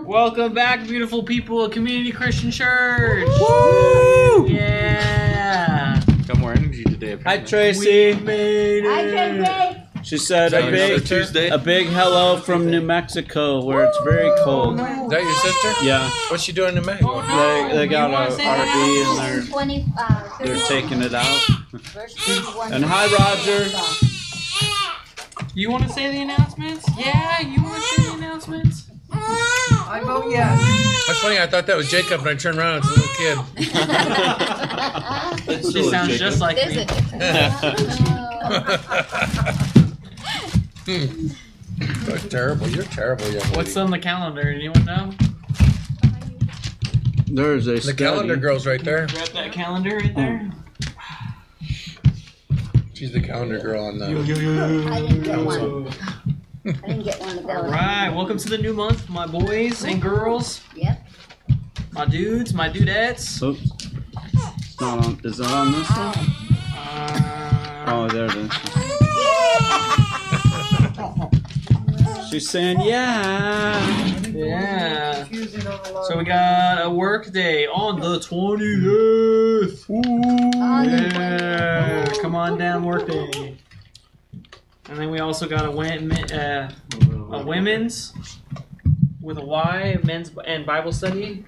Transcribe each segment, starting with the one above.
Welcome back, beautiful people of Community Christian Church. Woo! Yeah. Got more energy today. Hi, Tracy. We made it. Hi, Tracy. She said Is that your sister? a big hello from New Mexico, where it's very cold. Is that your sister? Yeah, What's she doing in Mexico? they got You wanna a say RV and 20, they're taking it out. verse 31. And hi, Roger. You want to say the announcements? Yeah, you want to say the announcements? I vote yes. That's funny. I thought that was Jacob, and I turned around. It's a little kid. It's She still sounds Jacob. just like There's me. a difference. That's terrible. You're terrible, young lady. What's on the calendar? Anyone know? There's a The study. calendar girl's right there. Grab that calendar right there. She's the calendar girl on the. I didn't get one. I didn't get one of those. All right, welcome to the new month, my boys and girls, Yep. my dudes, my dudettes. Oops. It's not on. Is that on this one? Oh, there it is. She's saying, yeah. Yeah. Confusing on the So we got a work day on the 20th. Yeah, come on down, work day. And then we also got a women's with a Y, men's and Bible study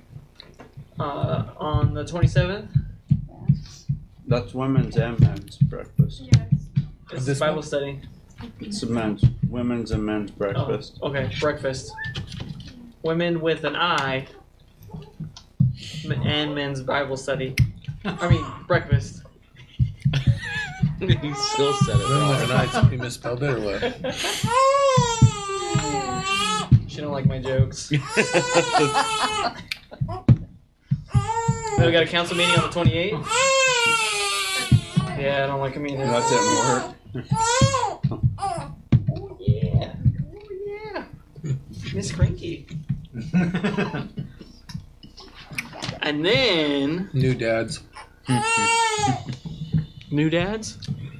on the 27th. That's women's and men's breakfast. It's This Bible one? study. It's a women's and men's breakfast. Oh, okay, breakfast. Women with an I and men's Bible study. I mean, breakfast. You still said it wrong. You misspelled it or what? She don't like my jokes. Then we got a council meeting on the 28th. Yeah, I don't like them either. That's it, more. Oh yeah. Oh yeah. Miss Cranky. And then New dads. new dads.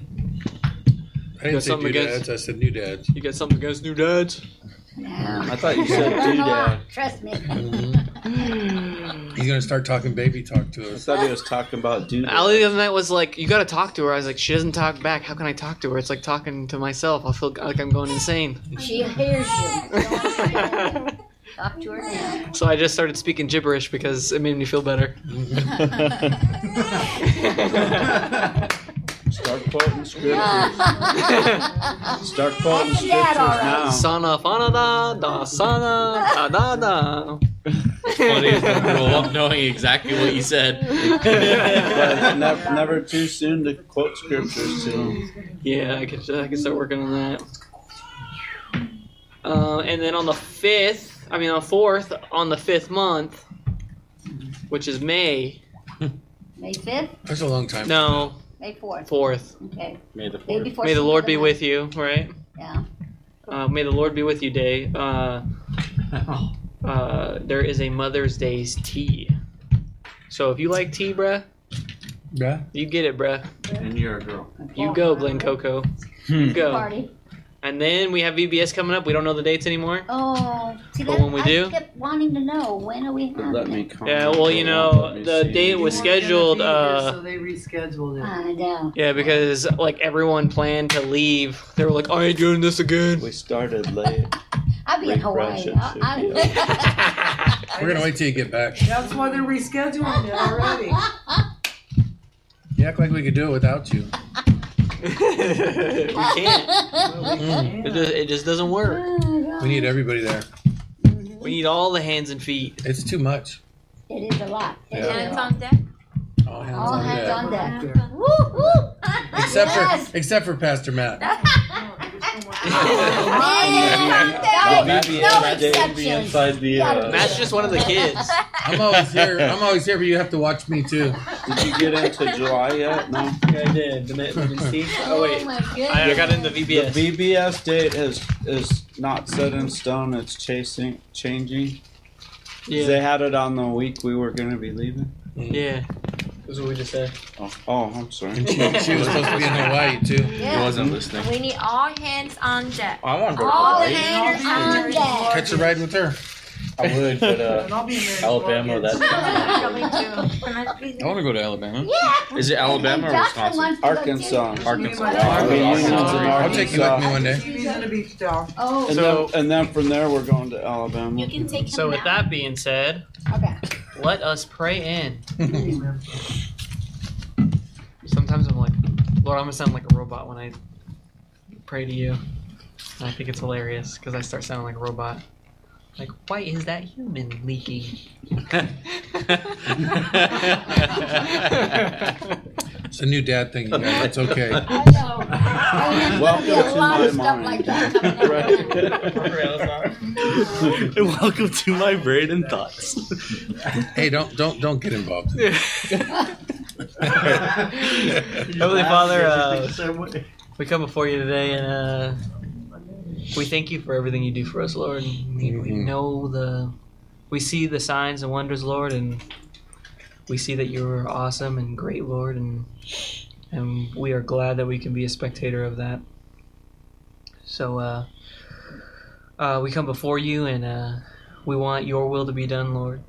I didn't got say something new against- dads. I said new dads. You got something against new dads? No. I thought you said doodad. Trust me. He's gonna start talking baby talk to I us. thought he was talking about doodad. Allie the other night was like, "You gotta talk to her." I was like, "She doesn't talk back. How can I talk to her? It's like talking to myself. I feel like I'm going insane." She hears you. Don't talk to her now. So I just started speaking gibberish because it made me feel better. Start quoting scriptures. Start quoting That's scriptures that, all right. now. Sana fana da sana da da da. Funny is to grow up knowing exactly what you said. But never too soon to quote scriptures to them. Yeah, I could start working on that. And then on the 4th, on the 5th month, which is May. May 5th? That's a long time. No, May 4th. 4th. Okay. May the Day 4th. before May the Cinco Lord de be Mayo. with you, right? Yeah. May the Lord be with you day. There is a Mother's Day's tea. So if you like tea, bruh, Yeah. you get it, bruh. And you're a girl. You go, Glen Coco. You go. Party. And then we have VBS coming up. We don't know the dates anymore. Oh, see But that? when we do- I kept wanting to know, when are we having Let me it? comment. Yeah, well, you know, Let me the see. date was scheduled. So they rescheduled it. I know. Yeah, because like everyone planned to leave. They were like, "I ain't doing this again." We started late. I'll be in Refresh Hawaii. it should be We're gonna wait till you get back. That's why they're rescheduling it already. You act like we could do it without you. We can't. It just doesn't work. We need everybody there. We need all the hands and feet. It's too much. It is a lot. It is a Yeah. lot. deck. All hands All on hands deck. on deck. Yeah. Woo, woo. Yes. Except for Pastor Matt. Man, Maybe no Matt Day would be exceptions. inside the. Matt's just one of the kids. I'm always here. But you have to watch me too. Did you get into July yet? No. Yeah, I did. Oh wait, my goodness. I got into The VBS. VBS date is not set in stone. It's changing. Yeah, They had it on the week we were going to be leaving. yeah. That's what we just said. Oh, I'm sorry. And she was supposed to be in Hawaii too. Yeah. He wasn't listening. We need all hands on deck. I want to go to All Hawaii. hands on deck. Catch a ride with her. I would, but And I'll be in there. Alabama, that. I want to go to Alabama. Yeah. Is it Alabama or Justin Wisconsin? wants to go Arkansas. too. Arkansas. I'll take you with me one day. He's in the beach town. Oh, And then from there we're going to Alabama. you can take him So with now. that being said, Okay. let us pray in. Sometimes I'm like, Lord, I'm gonna sound like a robot when I pray to you. And I think it's hilarious because I start sounding like a robot. Like, why is that human leaking? It's a new dad thing, you guys. It's okay. I know. And there's gonna be a Welcome to lot my of stuff mind. like that coming up. Welcome to my brain and thoughts. Hey, don't get involved. Heavenly Father, we come before you today and we thank you for everything you do for us, Lord. We know we see the signs and wonders, Lord, and we see that you're awesome and great, Lord, and we are glad that we can be a spectator of that. So we come before you and we want your will to be done, Lord.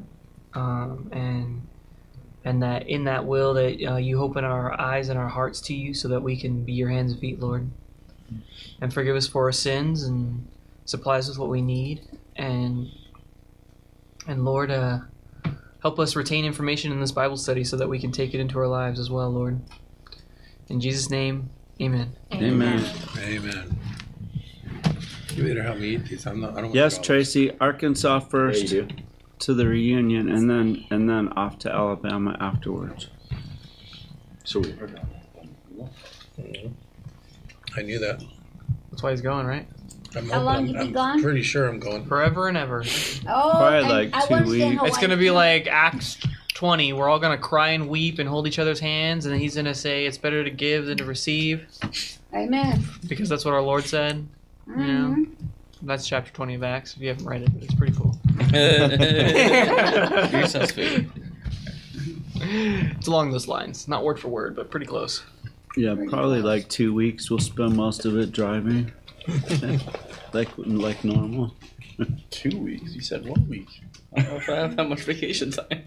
And that in that will that you open our eyes and our hearts to you so that we can be your hands and feet, Lord. And forgive us for our sins and supply us with what we need. And Lord, help us retain information in this Bible study so that we can take it into our lives as well, Lord. In Jesus' name, amen. Amen. Amen. You better help me eat these. I don't want Yes, to go. Tracy. Arkansas first Yeah, you to the reunion, and then off to Alabama afterwards. So we I knew that. That's why he's going, right? How long you be gone? Pretty sure I'm going. Forever and ever. Oh, Probably and like I 2 wanna stay in weeks. Hawaii It's going to be too. like Acts 20. We're all going to cry and weep and hold each other's hands. And then he's going to say it's better to give than to receive. Amen. Because that's what our Lord said. Mhm. That's chapter 20 of Acts. If you haven't read it, but it's pretty cool. Your son's favorite. It's along those lines. Not word for word, but pretty close. Yeah, probably like 2 weeks. We'll spend most of it driving, like normal. 2 weeks? You said 1 week. I don't know if I have that much vacation time.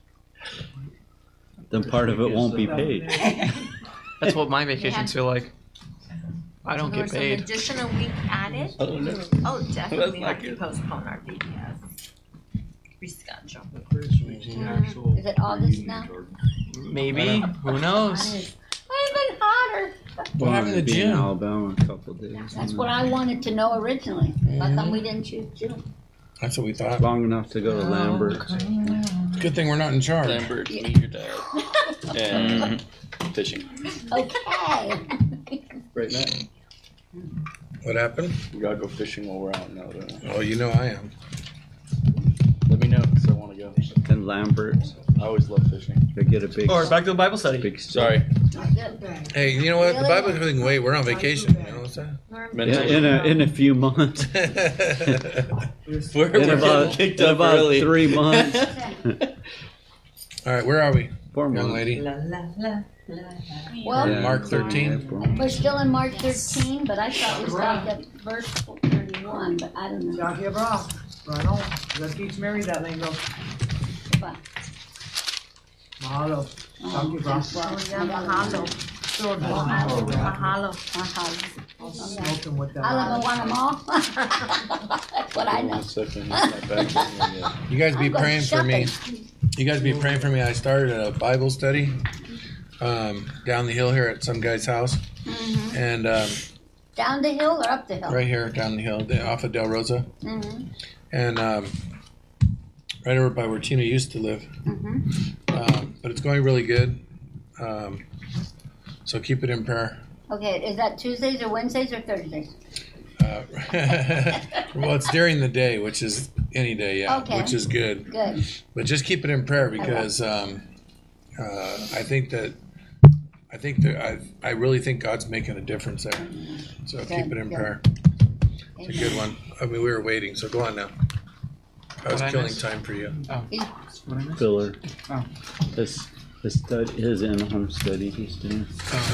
Then part of it won't be paid. That's what my vacations feel like. I don't There get was an paid. additional week added. I don't know. Oh, definitely not have to good. postpone our VBS. Reschedule. Is it August now? Maybe. Who knows? It's even hotter. What happened to Be in Jim? Alabama a couple days. That's what I wanted to know originally. How come we didn't choose June? That's what we thought. Long enough to go to Lambert. Good thing we're not in charge. Lambert, meet your dad. And fishing. Okay. Right now. What happened? We gotta go fishing while we're out in Alabama. Oh, you know I am. Let me know because I want to go. And Lambert, I always love fishing. they get a big, Or back to the Bible study. big Sorry. Hey, you know what? The Bible's everything. Wait, we're on vacation. You know what's In a few months. We're In getting about, kicked in up about early. 3 months. All right, where are we, 4 young months. lady? Well, Yeah, Mark 13. April. we're still in Mark 13, but I thought we stopped at verse 31, but I don't know. Jackie bra. Right on. Let's teach Mary that lingo. But, Mahalo. Jackie bra. Mahalo. Mahalo. I'm smoking with that. I don't want them all. That's what I know. 1 second. My bag's in there. You guys be I'm going praying for me. shopping. You guys be praying for me. I started a Bible study down the hill here at some guy's house, Mhm. and Down the hill or up the hill? right here down the hill off of Del Rosa, Mm-hmm. and right over by where Tina used to live. Mm-hmm. But it's going really good. So keep it in prayer. Okay, is that Tuesdays or Wednesdays or Thursdays? Well, it's during the day, which is any day, yeah, Okay. which is good. Good. But just keep it in prayer because I really think God's making a difference there. So keep it in Good. prayer. It's a good one. I mean, we were waiting, so go on now. I was What I killing missed? time for you. Filler. Oh. His in-home study he's doing.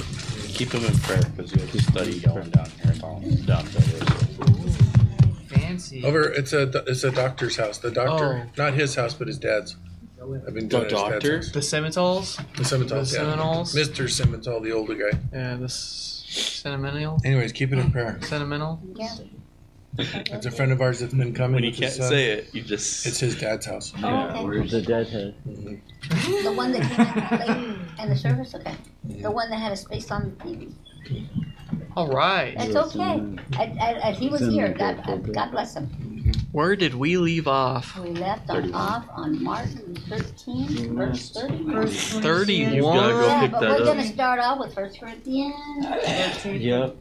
Keep him in prayer because you have to study going down here. Down there. can see it. Over, it's a doctor's house. The doctor, not his house, but his dad's. I've been doing The doctor? His dad's The Seminoles. house. The Simmental, The yeah. Seminoles. Mr. Simmental, the older guy. Yeah, the sentimental. Anyways, keep it in prayer. Sentimental. Yeah. It's a friend of ours that's been coming. When you with his can't son. say it, you just. It's his dad's house. Oh, okay. The deadhead. The one that came in late in the service? Okay. The one that had a space on the TV. All right. That's Yes, okay. and He was It's in here. the God, book. God bless him. Where did we leave off? We left 31. off on Mark 13, verse 30. First 31. You've gotta go Yeah, pick but that we're up. going to start off with 1 Corinthians. Yep.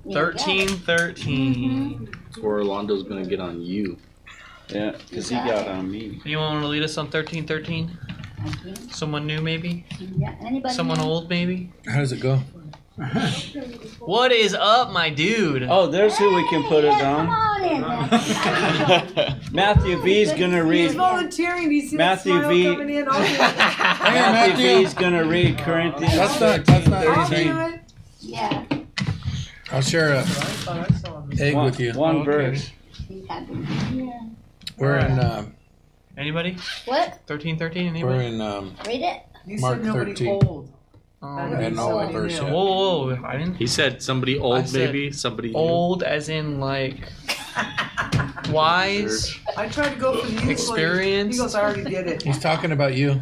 13. Or Orlando's gonna get on you. Yeah, because he got on me. You want to lead us on 13? Okay. Someone new, maybe? Yeah, anybody? Someone know? old, maybe? How does it go? What is up, my dude? Oh, there's who we can put it Come on. on in, man. Matthew V's gonna He's read. volunteering. Do you see Matthew that smile V. coming in? Matthew V's gonna read Corinthians. That's not I'll do 13. it. Yeah, I'll share a I thought I saw him. egg with you. One Okay. verse. he's happy. Yeah. We're in Anybody? What? 13? we're Anybody? in Read it. You Mark said nobody 13. old. Oh, and So- all verse whoa, yet. whoa, I didn't. He said somebody I old, said maybe somebody Old as in like wise. I tried to go for the youth. Experience. He goes, I already did it. He's talking about you,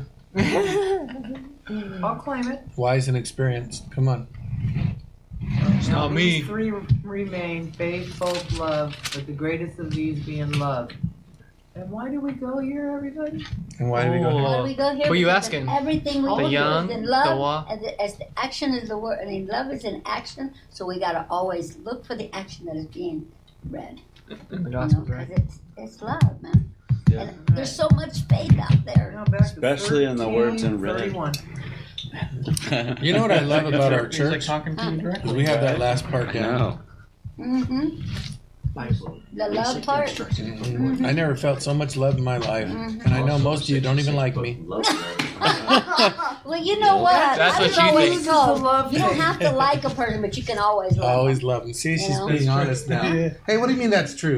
I'll claim it. wise and experienced. Come on. not me. These three remain: faith, hope, love. But the greatest of these being love. And why do we go here, everybody? And why do we go Oh. here? Why do we go here? Who are you Because asking? Everything we The do young, is in the love. wa- As the action is the word. I mean, love is in action. So we got to always look for the action that is being read. In the You know, gospel, 'cause right? it's love, man. Yeah. And there's so much faith out there. Now back to Especially in the words in red. 31. You know what I love about our He's like church? talking to you Is directly. we have that last part down. No. Mm-hmm. The love part. I never felt so much love in my life. Mhm. And I know most of you don't even like me. Well, you know what? That's I what was you always think. told, This is a love you don't thing. have to like a person, but you can always I love always them. love them. See, she's You know? being honest now. Hey, what do you mean that's true?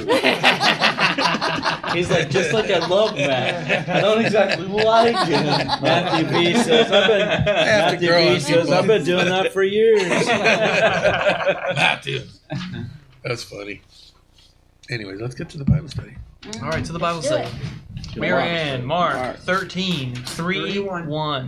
He's like, just like I love Matt. I don't exactly like him. Matthew V says, Matthew grow V on says, people. I've been doing that for years. Matthew. That's funny. Anyways, let's get to the Bible study. All right, to the Bible Let's do study. We're in Mark 13, 3:1.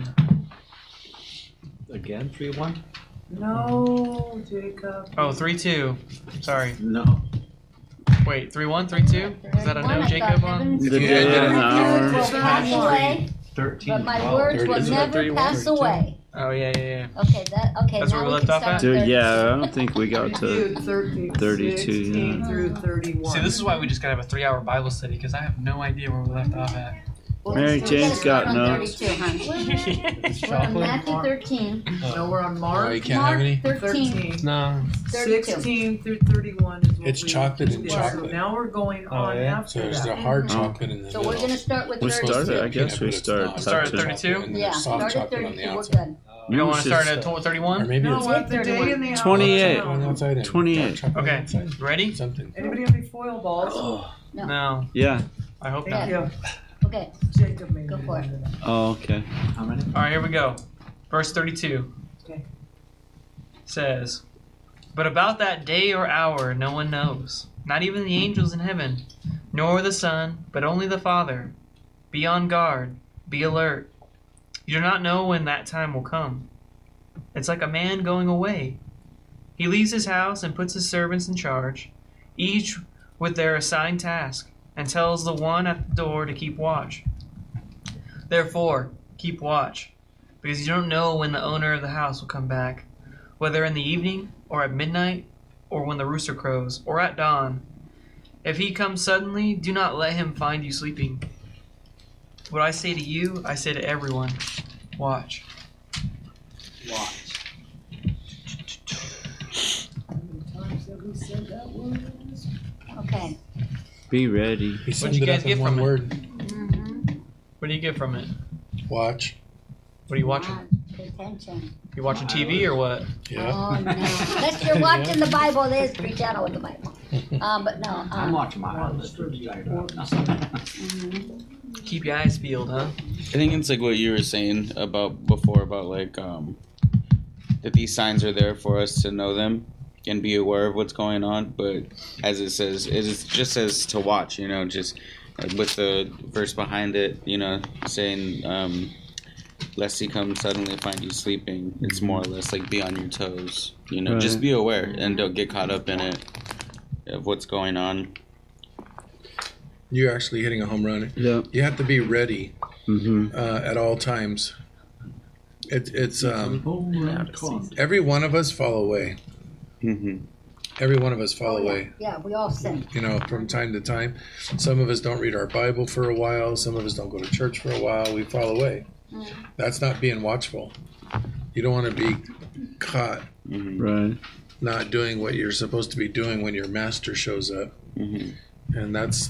Again, 3-1? No, Jacob. Oh, 3:2. Sorry. No. Wait, 3:1, 3:2? Is that a no, Jacob on? The Yeah, day and My words hour. will pass away, 13. but my words will 30. never 31, pass 32. away. Oh, yeah. Okay, That's now where we we left can off start at? with Yeah, I don't think we got to. Reviewed 13, 32, 16 yeah. through 31. See, this is why we just gotta have a 3-hour Bible study, because I have no idea where we left off at. Mary We're Jane's gonna got start on notes. 32, hon. We're on Matthew 13. No, we're on Oh, Mark you can't have any? 13. 13. No. 32. 16 through 31 is what It's we chocolate and did. chocolate. So now we're going on yeah? after So there's that. the hard Oh. chocolate in the So middle. we're gonna start with We 32. started, I guess we Peanut, but started. it's Start at not. 32? And Yeah, there's soft start at chocolate on 32. the We're outside. good. You don't We want to should start start- at Or 31? maybe No, it's at the day in the 28. on the outside. and 28. dark chocolate on the Okay. outside. Ready? Something. Anybody have any foil balls? No. Yeah. I hope Thank not. you. Okay, Jacob made Go me for it. do that. Oh, okay. All right, here we go. Verse 32 Okay. says, "But about that day or hour no one knows, not even the angels in heaven, nor the Son, but only the Father. Be on guard, be alert. You do not know when that time will come. It's like a man going away. He leaves his house and puts his servants in charge, each with their assigned task, and tells the one at the door to keep watch. Therefore, keep watch, because you don't know when the owner of the house will come back, whether in the evening, or at midnight, or when the rooster crows, or at dawn. If he comes suddenly, do not let him find you sleeping. What I say to you, I say to everyone, watch." How many times have we said that word? okay. Be ready. He summed you it guys up in get one from it? word. Mm-hmm. What do you get from it? Watch. What are you watching? Pay attention. You watching TV or what? Yeah. Oh, no. Unless you're watching the Bible, there's free channel with the Bible. But no. I'm watching my eyelids. Keep your eyes peeled, huh? I think it's like what you were saying about before about like that these signs are there for us to know them and be aware of what's going on. But as it says, it just says to watch. You know, just with the verse behind it. You know, saying lest he come suddenly find you sleeping. It's more or less like be on your toes. You know, just be aware and don't get caught up in it of what's going on. You're actually hitting a home run. Yeah. You have to be ready Mm-hmm. at all times. It's every one of us fall away. Mm-hmm. Every one of us fall away. Yeah, we all sin. You know, from time to time. Some of us don't read our Bible for a while. Some of us don't go to church for a while. We fall away. That's not being watchful. You don't want to be caught Right. not doing what you're supposed to be doing when your master shows up. And that's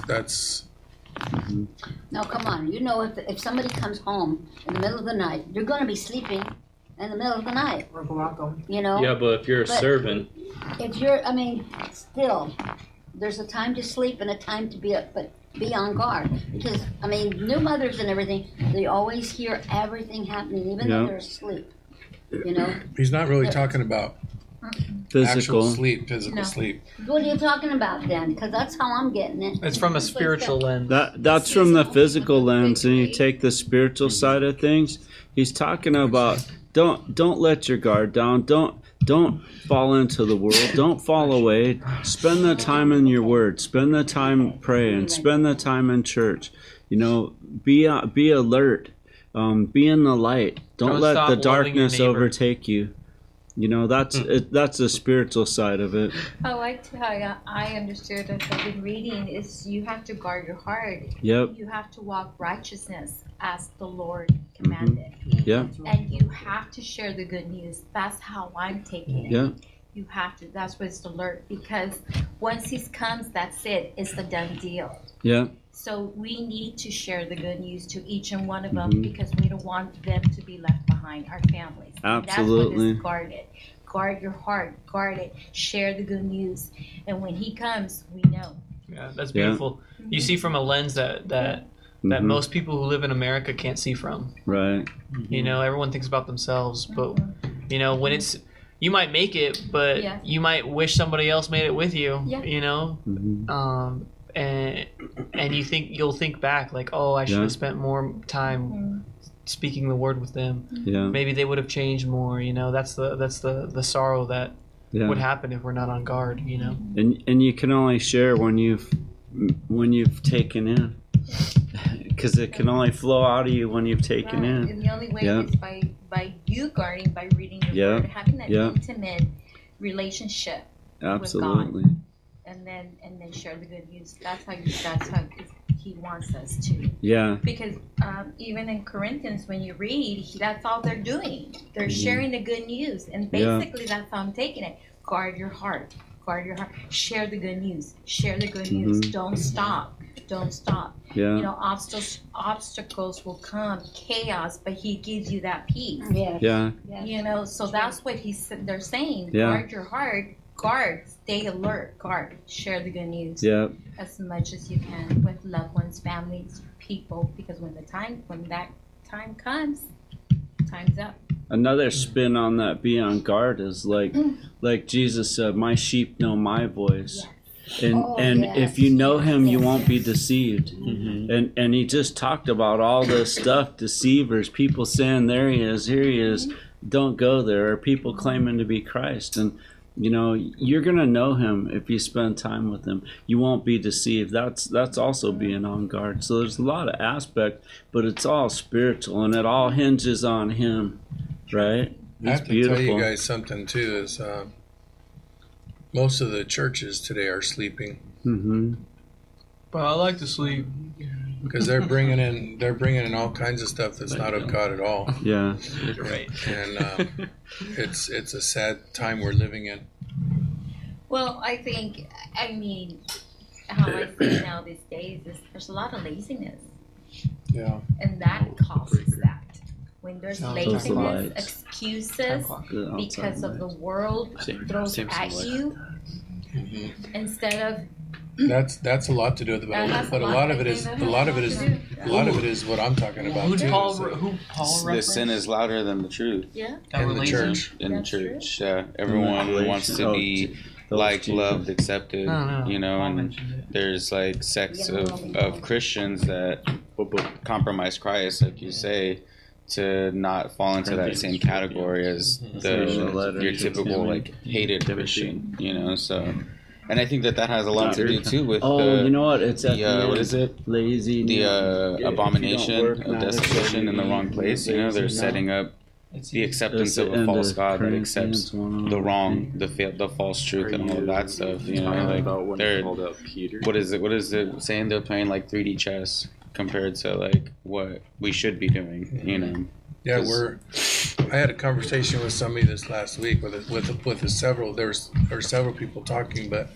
No, come on. You know, if somebody comes home in the middle of the night, you're going to be sleeping in the middle of the night. You know? Yeah, but if you're a servant, If you're, still, there's a time to sleep and a time to be up, but be on guard. Because, new mothers and everything, they always hear everything happening, even though they're asleep. You know? he's not really talking about Physical. actual sleep, physical No. sleep. What are you talking about then? Because that's how I'm getting it. It's from a spiritual lens. That's from the physical lens, and you take the spiritual side of things. He's talking about don't let your guard down. Don't fall into the world. Don't fall away. Spend the time in your word. Spend the time praying. Spend the time in church. You know, be alert. Be in the light. Don't let stop the loving your darkness neighbor. overtake you. You know, that's the spiritual side of it. I liked how I understood as I've been reading is you have to guard your heart. Yep. You have to walk righteousness as the Lord commanded. Yep. And you have to share the good news. That's how I'm taking it. Yep. You have to. That's what's the alert. Because once he comes, that's it. It's the done deal. Yep. So we need to share the good news to each and one of them because we don't want them to be left behind, our families. And Absolutely. that's what is guarded. Guard your heart. Guard it. Share the good news. And when he comes, we know. Yeah, that's beautiful. You see from a lens that most people who live in America can't see from. Right. You know, everyone thinks about themselves, but you know, when it's you might make it, but Yeah. you might wish somebody else made it with you. Yeah. You know, Mhm. and you'll think back like, oh, I should have spent more time speaking the word with them. Yeah. Maybe they would have changed more. You know, that's the sorrow that would happen if we're not on guard. You know, And you can only share when you've taken in, because it can only flow out of you when you've taken Right. in. And the only way is by you guarding, by reading your word, having that intimate relationship Absolutely. with God, and then share the good news. That's how he wants us to. Yeah. Because even in Corinthians, when you read, that's all they're doing. They're sharing the good news, and basically that's how I'm taking it. Guard your heart. Guard your heart. Share the good news. Share the good news. Don't stop. Don't stop. Yeah. You know, obstacles will come, chaos, but he gives you that peace. Yeah. You know, so that's what they're saying. Yeah. Guard your heart. Guard. Stay alert. Guard. Share the good news. Yeah. As much as you can with loved ones, families, people, because when that time comes, time's up. Another spin on that be on guard is like Jesus said, my sheep know my voice. And if you know him, you won't be deceived. And he just talked about all this stuff, deceivers, people saying there he is, here he is, don't go there, or people claiming to be Christ. And you know, you're gonna know him if you spend time with him. You won't be deceived. That's also being on guard. So there's a lot of aspect, but it's all spiritual, and it all hinges on him, right? I have to tell you guys something too. Is most of the churches today are sleeping. But I like to sleep because they're bringing in all kinds of stuff that's not of God at all. Yeah, right. And it's a sad time we're living in. Well, I mean, how I see now these days is there's a lot of laziness. Yeah. And that causes that. When there's laziness, excuses, because of the world throws at you, instead of That's a lot to do with it, but a lot of it is what I'm talking about Who too. Paul so- referenced? The sin is louder than the truth. yeah. in the Relation? church. In the That's church, everyone Revelation. wants to be those like Jesus. loved, accepted, No, you know, Paul and mentioned it. there's like sects of Christians that compromise Christ, like you say, to not fall into that same category as your typical like hated Christian, you know. So, and I think that has a lot to do too with you know what? It's at the what is it? Lazy. The abomination of desolation in the wrong place. You know, they're setting up the acceptance of a false god that accepts the wrong, the false truth, and all of that stuff. You know, like they're what is it saying? They're playing like 3D chess compared to like what we should be doing. You know. Yeah, I had a conversation with somebody this last week with several. There were several people talking, but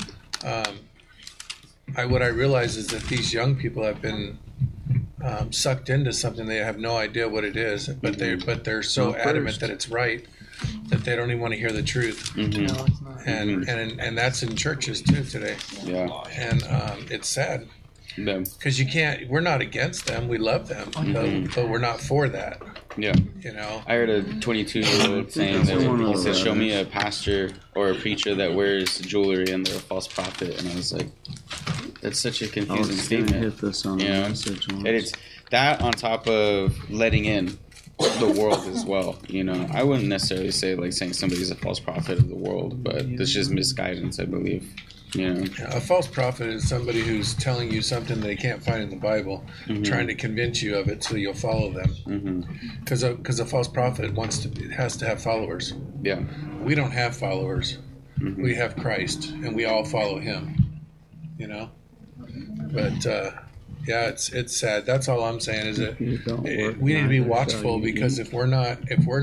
what I realize is that these young people have been sucked into something they have no idea what it is, but they're so adamant that it's right that they don't even want to hear the truth. Mm-hmm. No, it's not. And that's in churches too today. Yeah. And it's sad Yeah. because you can't. We're not against them. We love them, but we're not for that. Yeah. You know. I heard a 22-year-old saying that he said, "Show me a pastor or a preacher that wears jewelry and they're a false prophet," and I was like, "That's such a I confusing was gonna statement." hit this on You the know? message once. And it's that on top of letting in the world as well. You know, I wouldn't necessarily say like saying somebody's a false prophet of the world, but it's just misguidance, I believe. You know, A false prophet is somebody who's telling you something they can't find in the Bible, trying to convince you of it so you'll follow them. Because a false prophet has to have followers. yeah, We don't have followers. We have Christ, and we all follow Him. You know, but yeah, it's sad. That's all I'm saying is that we need to be watchful because if we're not,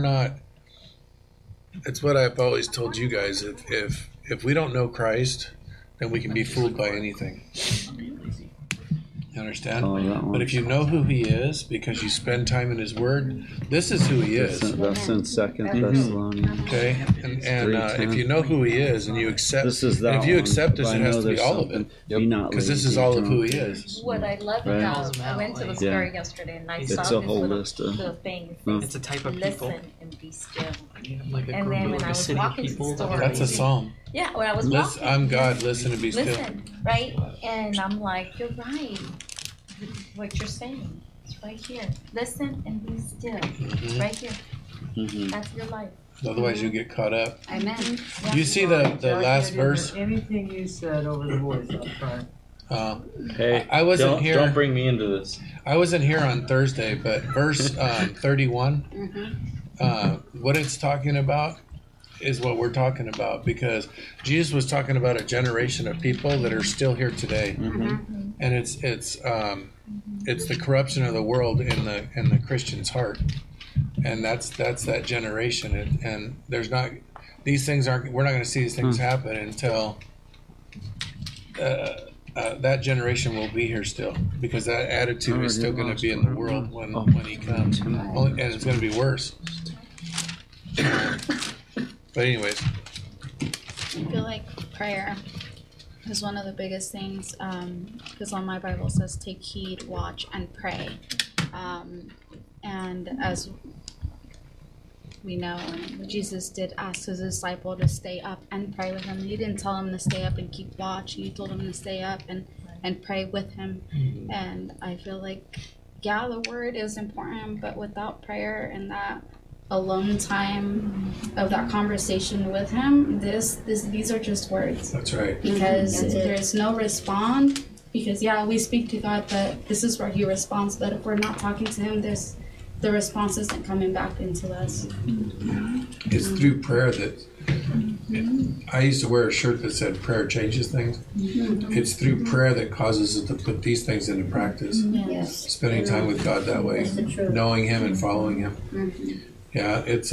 it's what I've always told you guys. If we don't know Christ, then we can be fooled by anything. You understand? Oh, that one. But if you know who He is because you spend time in His Word, this is who He is. That's in 2 Thessalonians. Okay, and if you know who He is and you accept, This is and that if you one. accept this, If I it has know to be there's all of it. something, be not Because this lazy, is all of who He drunk. is. What I love Right. about I went to the store Yeah. yesterday and I It's saw a this whole little, list of- little thing. It's a type of people. Listen and be still. Like a And group, then when like I a was city of walking to the people. store- That's a psalm. Yeah, when I was Listen, walking. I'm God. Listen and be still. Listen, right? And I'm like, you're right. What you're saying. It's right here. Listen and be still. It's right here. That's your life. Otherwise, you get caught up. Amen. You see the Josh, I last didn't verse? hear anything you said over the voice up front. Hey, I wasn't don't, here. Don't bring me into this. I wasn't here on Thursday, but verse 31, what it's talking about is what we're talking about because Jesus was talking about a generation of people that are still here today, and it's the corruption of the world in the Christian's heart, and that's that generation, and there's not these things aren't we're not going to see these things happen until. That generation will be here still because that attitude is still going to be in the world when He comes, and it's going to be worse. But anyways, I feel like prayer is one of the biggest things because on my Bible it says take heed, watch, and pray. And as we know, Jesus did ask his disciple to stay up and pray with him. He didn't tell him to stay up and keep watch. He told him to stay up and pray with him. And I feel like, yeah, the word is important, but without prayer and that alone time of that conversation with him, these are just words. that's right. Because there's no respond. Because yeah, we speak to God, but this is where He responds. But if we're not talking to Him, the response isn't coming back into us. It's through prayer that I used to wear a shirt that said prayer changes things. It's through prayer that causes us to put these things into practice. Yes. Spending time with God that way, That's the truth. knowing Him and following Him. Yeah, it's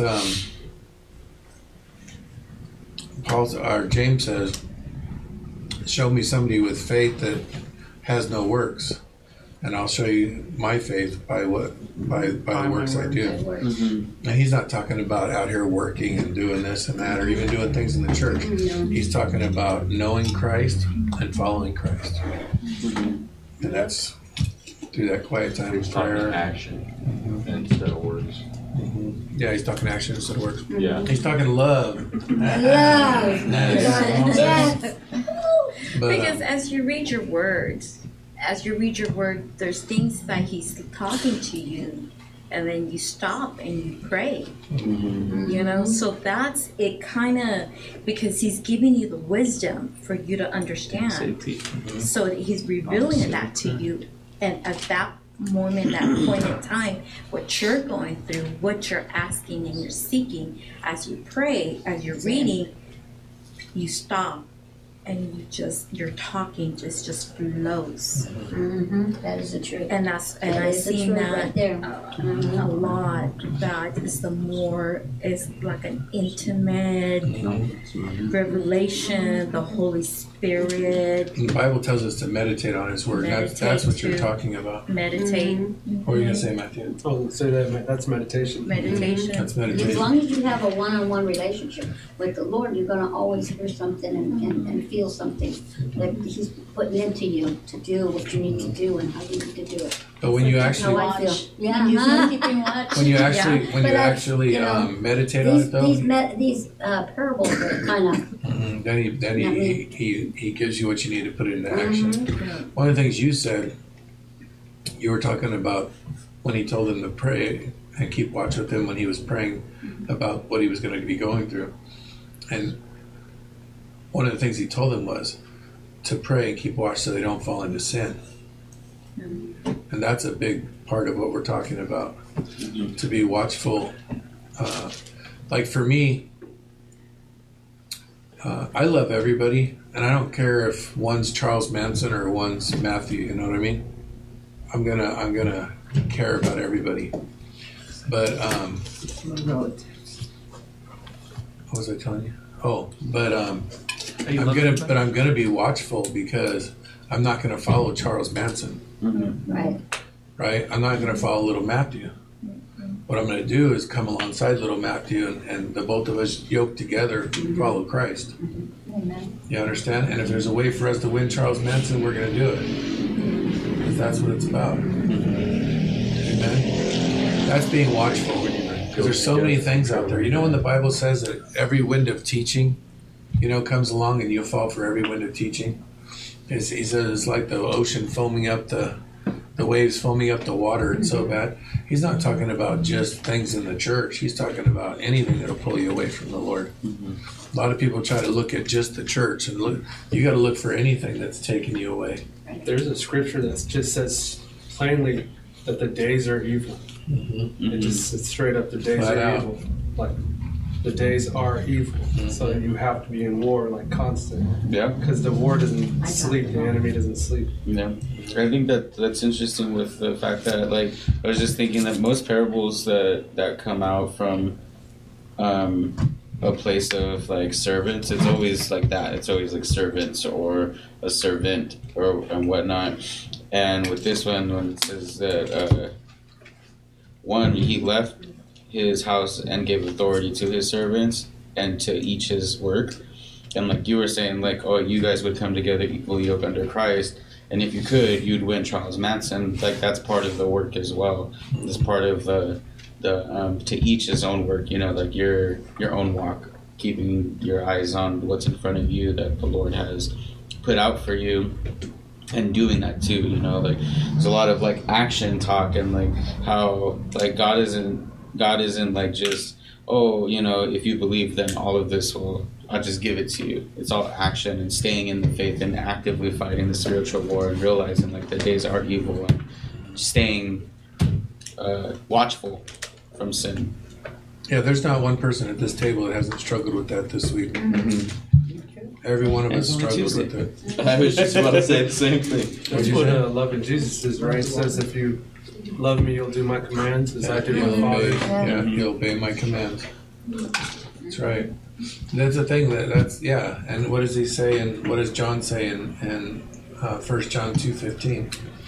James says, show me somebody with faith that has no works. and I'll show you my faith by the works I do. Mm-hmm. And he's not talking about out here working and doing this and that, or even doing things in the church. He's talking about knowing Christ and following Christ, and that's through that quiet time of prayer. Action instead of words. Yeah, he's talking action instead of words. Yeah. He's talking love. Love. Nice. Yes. But, Because as you read your words, there's things that he's talking to you, and then you stop and you pray. You know, so that's it, kind of, because he's giving you the wisdom for you to understand. So that he's revealing that to you, and at that moment, that point in time, what you're going through, what you're asking and you're seeking, as you pray, as you're reading, you stop. And your talking just flows. That is the truth. And I've seen that right there. a lot. That is it's like an intimate revelation, the Holy Spirit. And the Bible tells us to meditate on His Word. That's what you're talking about. Meditate. What were you going to say, Matthew? Oh, so that's meditation. Meditation. That's As meditation. long as you have a one-on-one relationship with the Lord, you're going to always hear something and feel something that He's putting into you to do what you need to do and how you need to do it. But when you That's how actually, I feel. Yeah. He's not keeping watch. when you actually, But meditate on it, though, These parables are kind of then he gives you what you need to put it into action. One of the things you said, you were talking about when he told him to pray and keep watch with him when he was praying about what he was going to be going through. And one of the things he told him was to pray and keep watch so they don't fall into sin. And that's a big part of what we're talking about, to be watchful. Like for me, I love everybody, and I don't care if one's Charles Manson or one's Matthew. You know what I mean? I'm gonna care about everybody. But what was I telling you? Oh, but I'm gonna be watchful because I'm not gonna follow Charles Manson. Right? I'm not gonna follow little Matthew. What I'm going to do is come alongside little Matthew and the both of us yoke together to follow Christ. Amen. You understand? And if there's a way for us to win Charles Manson, we're going to do it. Because that's what it's about. Amen? That's being watchful. Because there's so many things out there. You know when the Bible says that every wind of teaching, comes along and you'll fall for every wind of teaching? He says it's like the ocean foaming up the waves foaming up the water and so bad. He's not talking about just things in the church. He's talking about anything that'll pull you away from the Lord. A lot of people try to look at just the church, and you got to look for anything that's taking you away. There's a scripture that just says plainly that the days are evil. It's straight up, the days Flat are out. evil. Like the days are evil. So you have to be in war, like constant. Yeah. Because the war doesn't sleep. The enemy doesn't sleep. Yeah. I think that's interesting with the fact that, like, I was just thinking that most parables that come out from a place of, like, servants, it's always like that. It's always like servants or a servant and whatnot. And with this one, when it says that one, he left his house and gave authority to his servants and to each his work. And like you were saying, like, oh, you guys would come together equally yoke under Christ. And if you could, you'd win Charles Manson. Like, that's part of the work as well. It's part of the to each his own work, like your own walk, keeping your eyes on what's in front of you that the Lord has put out for you, and doing that too, like there's a lot of like action talk and like how like God isn't like just, oh, if you believe, then all of this I'll just give it to you. It's all action and staying in the faith and actively fighting the spiritual war and realizing like the days are evil and staying watchful from sin. Yeah, there's not one person at this table that hasn't struggled with that this week. Every one of us struggled with it. I was just about to say the same thing. That's what loving Jesus is, right? It says, if you love me, you'll do my commands as I do my Father. Yeah, you'll obey my commands. That's right. That's the thing and what does he say, and what does John say in 1 John 2:15?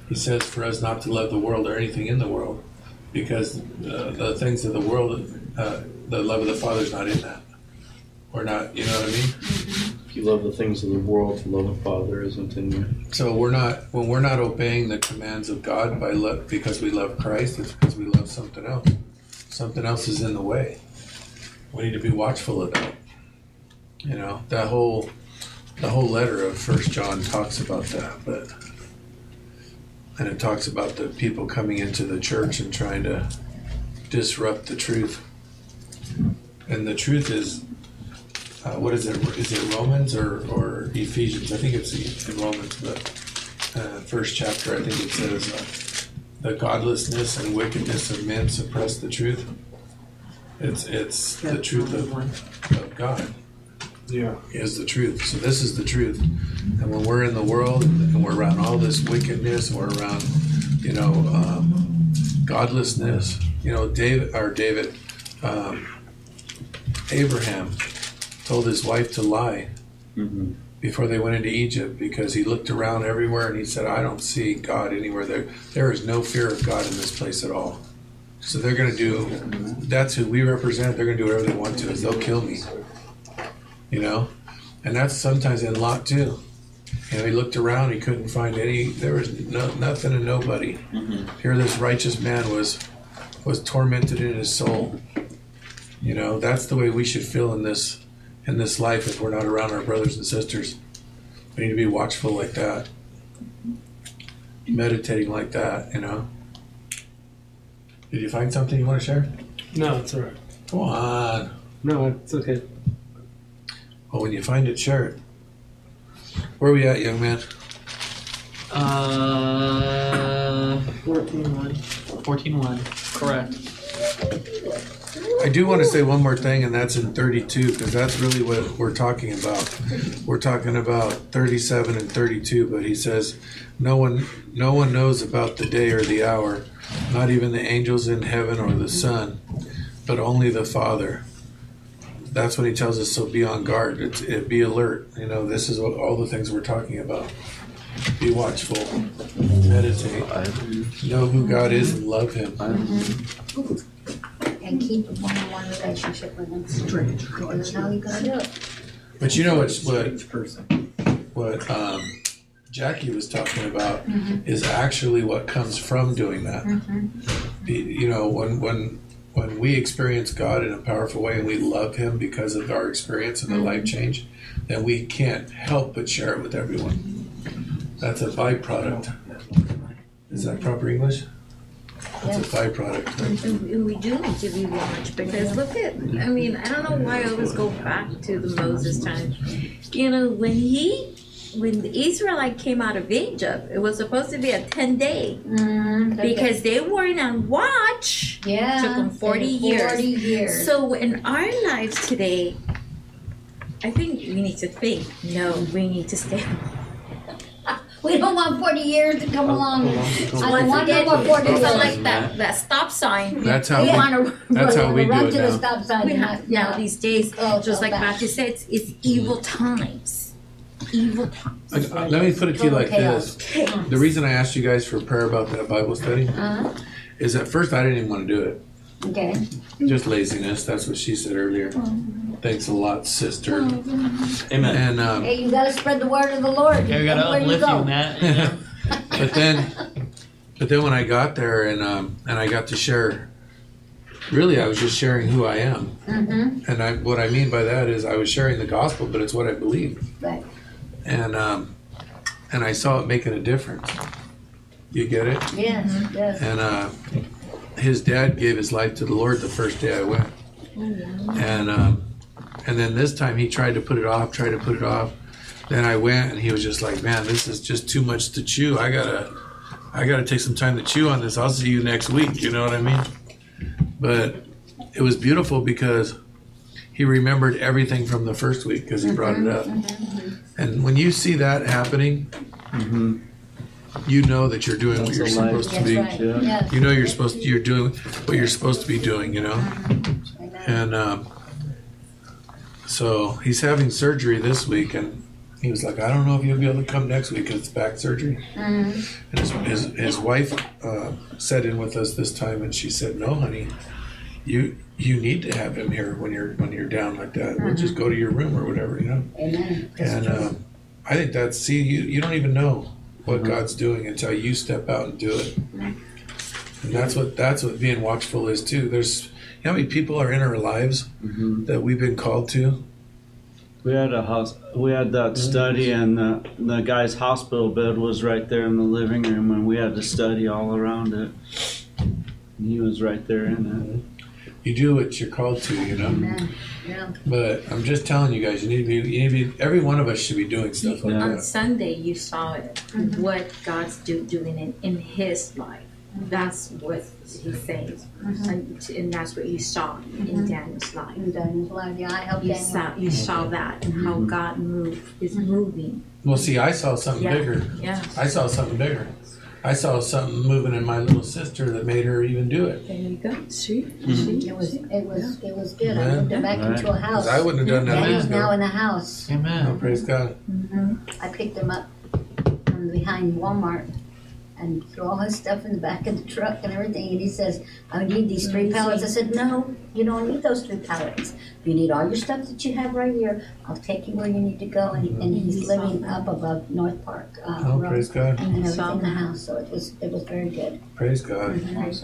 he says for us not to love the world or anything in the world, because the things of the world, the love of the Father is not in that. Or not, you know what I mean? If you love the things of the world, the love of Father isn't in you. So when we're not obeying the commands of God by love because we love Christ, it's because we love something else. Something else is in the way. We need to be watchful of that. You know, the whole letter of 1 John talks about that, and it talks about the people coming into the church and trying to disrupt the truth. And the truth is, what is it? Is it Romans or Ephesians? I think it's in Romans, but first chapter, I think it says the godlessness and wickedness of men suppress the truth. It's the truth of God. Yeah, is the truth. So this is the truth. And when we're in the world and we're around all this wickedness, and we're around, godlessness. Abraham told his wife to lie before they went into Egypt because he looked around everywhere and he said, I don't see God anywhere there. There is no fear of God in this place at all. So they're going to do, that's who we represent. They're going to do whatever they want to, is they'll kill me. You know? And that's sometimes in Lot too. You know, he looked around, he couldn't find there was nothing and nobody. Here this righteous man was tormented in his soul. You know, that's the way we should feel in this life if we're not around our brothers and sisters. We need to be watchful like that. Meditating like that, you know. Did you find something you want to share? no, it's all right. Come on. No, it's okay. Well, when you find it, share it. Where are we at, young man? 14:1. 14:1. Correct. I do want to say one more thing, and that's in 32, because that's really what we're talking about. We're talking about 37 and 32, but he says, no one knows about the day or the hour, not even the angels in heaven or the Son, but only the Father. That's when he tells us, so be on guard. Be alert. You know, this is all the things we're talking about. Be watchful. Meditate. Know who God is and love Him. And keep a one-on-one relationship with Him. That's how you gotta do it. But you know what Jackie was talking about is actually what comes from doing that. You know, when we experience God in a powerful way and we love Him because of our experience and the life change, then we can't help but share it with everyone. That's a byproduct. Is that proper English? It's a byproduct. We do need to be watched because look at, I mean, I don't know why I always go back to the Moses time. You know, when the Israelite came out of Egypt, it was supposed to be a 10-day because they weren't on watch. Yeah. It took them 40 years. So in our lives today, I think we need to think, no, we need to stay. We don't want 40 years to come along. I don't want no more 40 years. Like that stop sign. That's how we run do it to the now. stop sign. We have now these days, just like Matthew said, it's evil times. Evil times. Let me put it to you like this. The reason I asked you guys for prayer about that Bible study is at first I didn't even want to do it. Okay. Just laziness. That's what she said earlier. Thanks a lot, sister. Amen. And Hey, you gotta spread the word of the Lord. Yeah, we gotta Everywhere uplift you, go. Matt. You know? but then when I got there and I got to share, really I was just sharing who I am. And what I mean by that is I was sharing the gospel, but it's what I believe. Right. And I saw it making a difference. You get it? Yes, yes. And his dad gave his life to the Lord the first day I went. And then this time he tried to put it off. Then I went and he was just like, man, this is just too much to chew. I gotta take some time to chew on this. I'll see you next week. You know what I mean? But it was beautiful because he remembered everything from the first week because he brought it up. And when you see that happening, you know that you're doing what you're supposed to be. That's right. Yes. You know you're doing what you're supposed to be doing, you know? And so he's having surgery this week, and he was like, I don't know if you'll be able to come next week because it's back surgery. Mm-hmm. And his wife sat in with us this time, and she said, no, honey, you need to have him here when you're down like that. We'll just go to your room or whatever, you know. Amen. And I think that's you don't even know what God's doing until you step out and do it. And that's what being watchful is too. There's how many people are in our lives that we've been called to. We had that study, and the guy's hospital bed was right there in the living room, and we had to study all around it. And he was right there in You do what you're called to, you know. Amen. Yeah. But I'm just telling you guys, you need to be. Every one of us should be doing stuff like On that. Sunday, you saw it, what God's doing in his life. That's what he's saying, and that's what you saw in Daniel's life. In Daniel's life, yeah, I helped Daniel. You saw that and how God is moving. Well, see, I saw something bigger. Yeah. I saw something bigger. I saw something moving in my little sister that made her even do it. There you go. See? It was good. I moved him back into a house. 'Cause I wouldn't have done that. Daniel's now in the house. Amen. Oh, praise God. I picked him up from behind Walmart and threw all his stuff in the back of the truck and everything. And he says, I need these 3 pallets. I said, no, you don't need those 3 pallets. You need all your stuff that you have right here. I'll take you where you need to go. And he's living up above North Park Oh, Road praise God. and everything in the house. So it was very good. Praise God.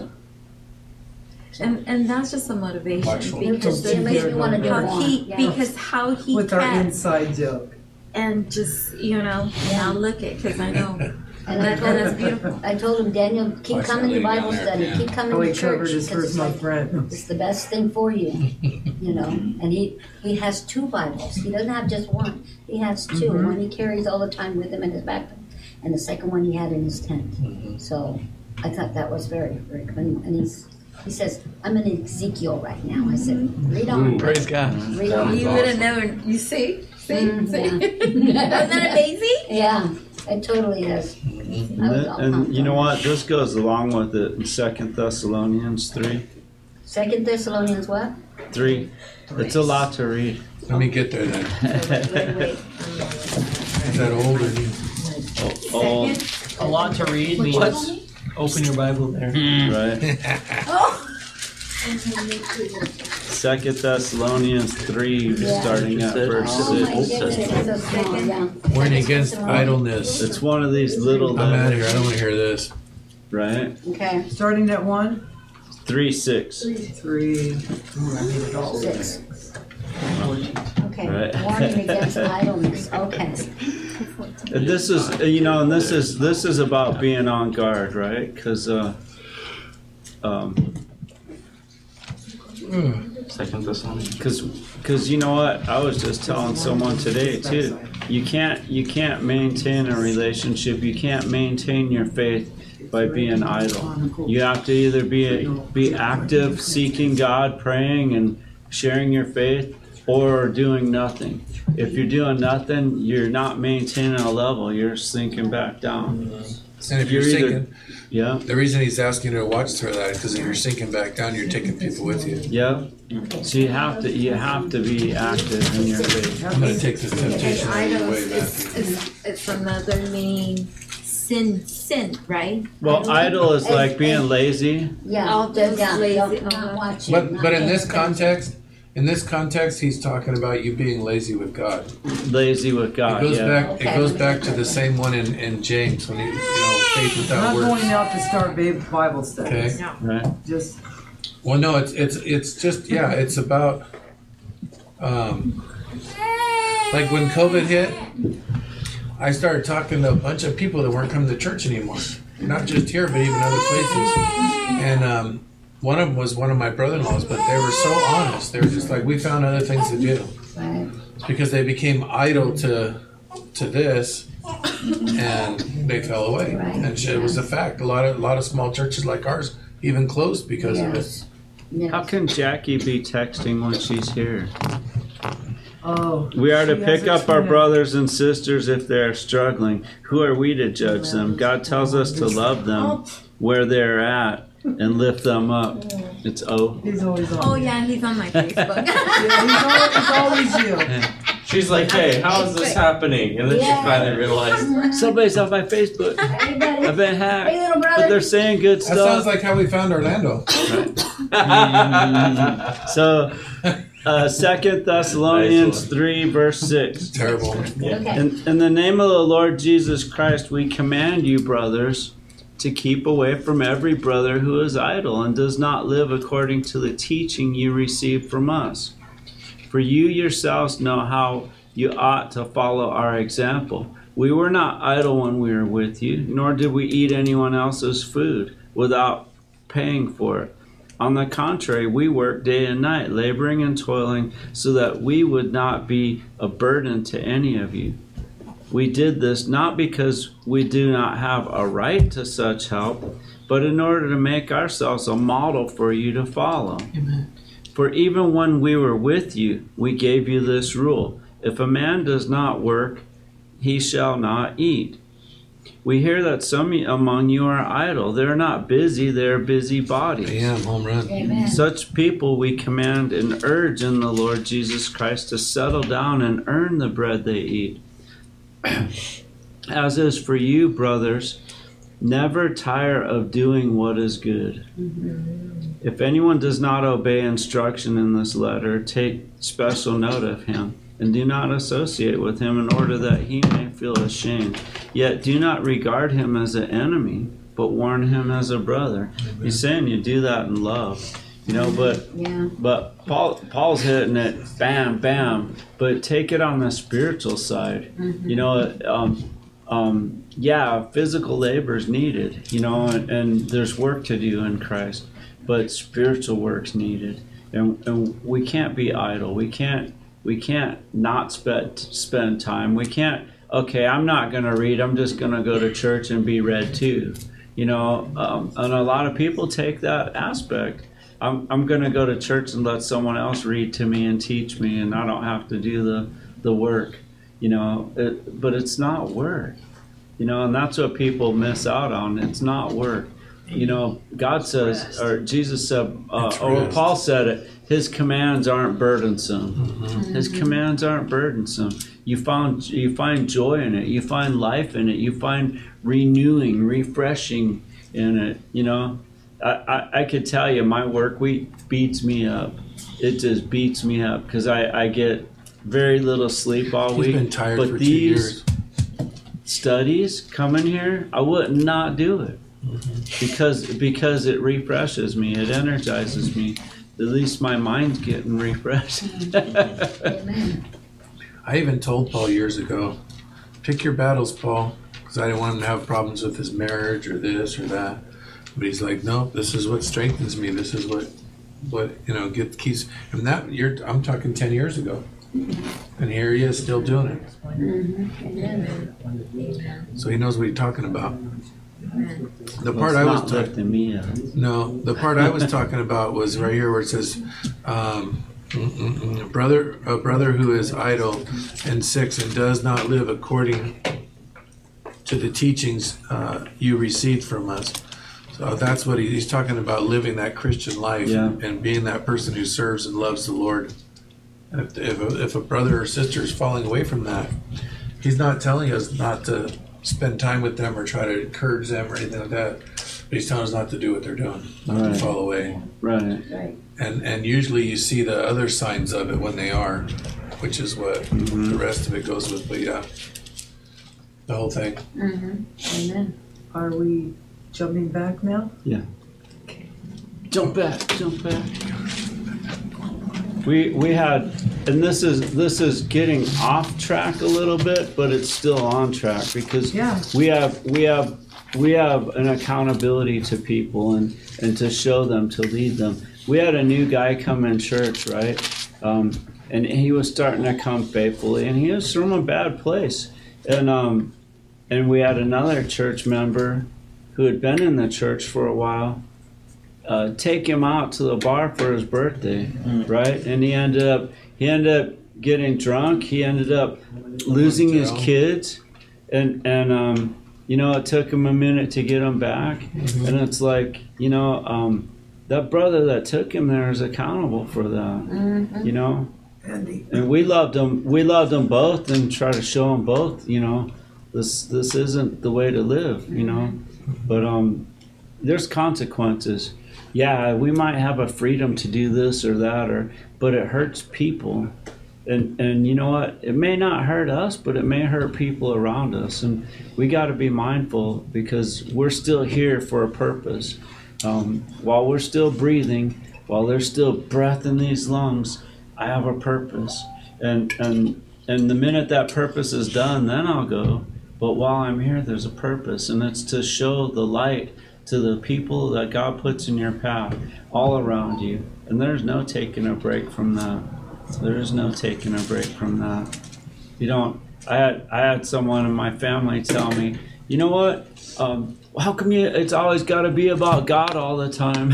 And that's just a motivation Watchful. because It makes me want to do more. because how he With our can inside joke. and just now look at because I know And I told that's him, beautiful. I told him, Daniel, keep Watch coming that to lady Bible down there, study. man. Keep coming Oh, to he church. covered his because first it's month like- rent. It's the best thing for you, you know. And he has 2 Bibles. He doesn't have just one. He has 2. One he carries all the time with him in his backpack, and the second one he had in his tent. So I thought that was very, very good. And he says, I'm in Ezekiel right now. I said, read on. Praise God. Read on. You would have never. You see. Mm, Isn't that amazing? Yeah, it totally is. I was all And pumped you know on what? This goes along with it in 2 Thessalonians 3. it. 2 Thessalonians what? 3. It's a lot to read. Let me get there then. Wait. Is that old or new? Oh, A lot to read means open your Bible there. right. 2 Thessalonians 3, starting at verse Oh my 6. goodness, it's so small, yeah. Warning against idleness. It's one of these little I'm out of letters, here. I don't want to hear this. right? Okay, Starting at 1, 3, 6. 3. 6. Okay, Right. warning against idleness, okay. And this is, and this is about being on guard, right? Because, Second Thessalonians. because you know what? I was just telling someone today too. You can't maintain a relationship. You can't maintain your faith by being idle. You have to either be active, seeking God, praying, and sharing your faith, or doing nothing. If you're doing nothing, you're not maintaining a level. You're sinking back down. And if you're You're either- sinking, Yeah. the reason he's asking you to watch for that is because if you're sinking back down, you're taking people with you. Yeah. So you have to be active in your faith. I'm going to take this temptation out of your way, Idols Matthew. it's another meaning sin, right? Well, idle is like being lazy. Yeah, All those yeah, lazy- not watching. But not in this paying attention. context, he's talking about you being lazy with God. Lazy with It God. goes Yeah. back. Okay. It goes back to the same one in James when faith I'm without not works. going out to start Bible studies. Okay. Right. Just Well, no, it's just it's about like when COVID hit, I started talking to a bunch of people that weren't coming to church anymore, not just here but even other places, and one of them was one of my brother-in-laws, but they were so honest. They were just like, we found other things to do. Right. It's because they became idle to this, and they fell away. Right. And it was a fact. A lot of small churches like ours even closed because of it. Yes. Yes. How can Jackie be texting when she's here? We are to she pick has up our experience. brothers and sisters if they are struggling. Who are we to judge them? God tells us to love them where they're at and lift them up. It's O. He's always on. Oh yeah, he's on my Facebook. Yeah, he's always you. She's like, hey, how is this happening? And then she finally realized. Somebody's on my Facebook. Everybody. I've been hacked. Hey, little brother. But they're saying good That stuff. sounds like how we found Orlando. So, 2 Thessalonians 3, verse 6. Terrible. Okay. In the name of the Lord Jesus Christ, we command you, brothers, to keep away from every brother who is idle and does not live according to the teaching you received from us. For you yourselves know how you ought to follow our example. We were not idle when we were with you, nor did we eat anyone else's food without paying for it. On the contrary, we worked day and night, laboring and toiling, so that we would not be a burden to any of you. We did this not because we do not have a right to such help, but in order to make ourselves a model for you to follow. Amen. For even when we were with you, we gave you this rule: if a man does not work, he shall not eat. We hear that some among you are idle. They're not busy, they're busybodies. Damn, home run. Amen. Such people we command and urge in the Lord Jesus Christ to settle down and earn the bread they eat. As is for you, brothers, never tire of doing what is good. If anyone does not obey instruction in this letter, take special note of him, and do not associate with him in order that he may feel ashamed. Yet do not regard him as an enemy, but warn him as a brother. He's saying you do that in love. You know, but Paul's hitting it, bam, bam. But take it on the spiritual side. You know, physical labor is needed. You know, and there's work to do in Christ, but spiritual work's needed, and we can't be idle. We can't not spend time. We can't. Okay, I'm not going to read. I'm just going to go to church and be read to. You know, and a lot of people take that aspect. I'm going to go to church and let someone else read to me and teach me, and I don't have to do the work, you know. But it's not work, you know, and that's what people miss out on. It's not work. You know, God says, or Jesus said, or Paul said it, his commands aren't burdensome. His commands aren't burdensome. You find joy in it. You find life in it. You find renewing, refreshing in it, you know. I could tell you my work week beats me up. It just beats me up because I get very little sleep all week. He's been tired but for 2 these years. studies coming here, I would not do it because it refreshes me. It energizes me. At least my mind's getting refreshed. Amen. I even told Paul years ago, pick your battles, Paul, because I didn't want him to have problems with his marriage or this or that. But he's like, no, this is what strengthens me. This is what you know keeps. And that I'm talking 10 years ago, and here he is still doing it. So he knows what he's talking about. The part I was lifting me up. No, the part I was talking about was right here where it says, a brother who is idle and sick and does not live according to the teachings you received from us. So that's what he's talking about, living that Christian life and being that person who serves and loves the Lord. If a brother or sister is falling away from that, he's not telling us not to spend time with them or try to encourage them or anything like that. But he's telling us not to do what they're doing, not to fall away. Right. And usually you see the other signs of it when they are, which is what the rest of it goes with. But yeah, the whole thing. Amen. Are we jumping back now? Yeah. Jump back. We had, and this is getting off track a little bit, but it's still on track because we have an accountability to people and to show them, to lead them. We had a new guy come in church, right? And he was starting to come faithfully, and he was from a bad place. And we had another church member who had been in the church for a while, take him out to the bar for his birthday, right? And he ended up getting drunk. He ended up losing his kids, and you know, it took him a minute to get him back. And it's like, you know, that brother that took him there is accountable for that, you know. Andy. And we loved them. We loved them both, and try to show them both. You know, this isn't the way to live. You know, but there's consequences. Yeah, we might have a freedom to do this or that, but it hurts people. And you know what? It may not hurt us, but it may hurt people around us. And we got to be mindful because we're still here for a purpose. While we're still breathing, while there's still breath in these lungs, I have a purpose. And the minute that purpose is done, then I'll go. But while I'm here, there's a purpose, and it's to show the light to the people that God puts in your path all around you. And there's no taking a break from that. There is no taking a break from that. You don't. I had someone in my family tell me, you know what? How come it's always got to be about God all the time?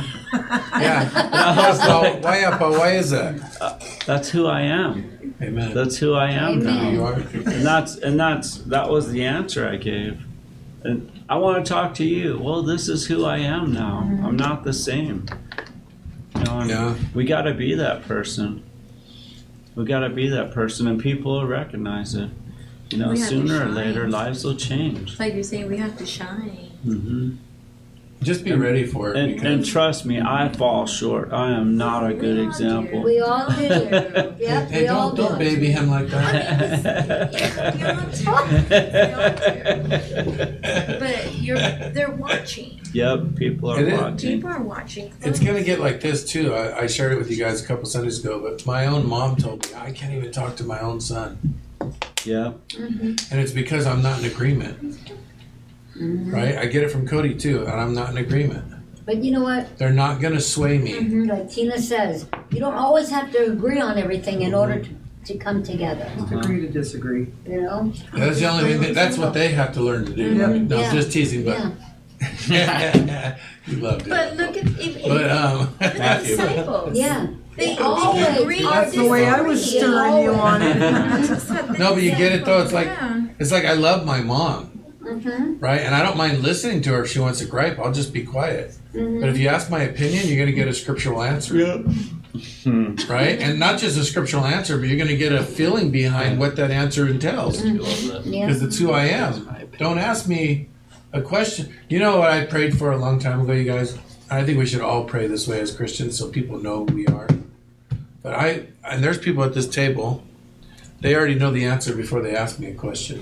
Yeah. Why is that? That's who I am. Amen. That's who I am now. You are. That was the answer I gave. And I want to talk to you. Well, this is who I am now. I'm not the same. You know, we got to be that person. We got to be that person, and people will recognize it. You know, sooner or later, lives will change. Like you're saying, we have to shine. Mm-hmm. Just be ready for it. And trust me, I fall short. I am not a good example. We all do. Yep, Hey, don't baby him like that. But they're watching. Yep, people are watching. People are watching. It's going to get like this, too. I shared it with you guys a couple Sundays ago, but my own mom told me, I can't even talk to my own son. Yeah. And it's because I'm not in agreement. Right? I get it from Cody, too, and I'm not in agreement. But you know what? They're not going to sway me. Like Tina says, you don't always have to agree on everything in order to come together. Agree to disagree. You know? That's the only thing. That's what they have to learn to do. No, just teasing, but... You loved it. But look at the disciples. Yeah. They always agree. That's the way I was stirring you on it. No, but you get it though. It's like I love my mom, right? And I don't mind listening to her if she wants to gripe. I'll just be quiet. But if you ask my opinion, you're going to get a scriptural answer, right? And not just a scriptural answer, but you're going to get a feeling behind what that answer entails, because it's who I am. Don't ask me a question. You know what I prayed for a long time ago, you guys? I think we should all pray this way as Christians so people know who we are. But and there's people at this table, they already know the answer before they ask me a question.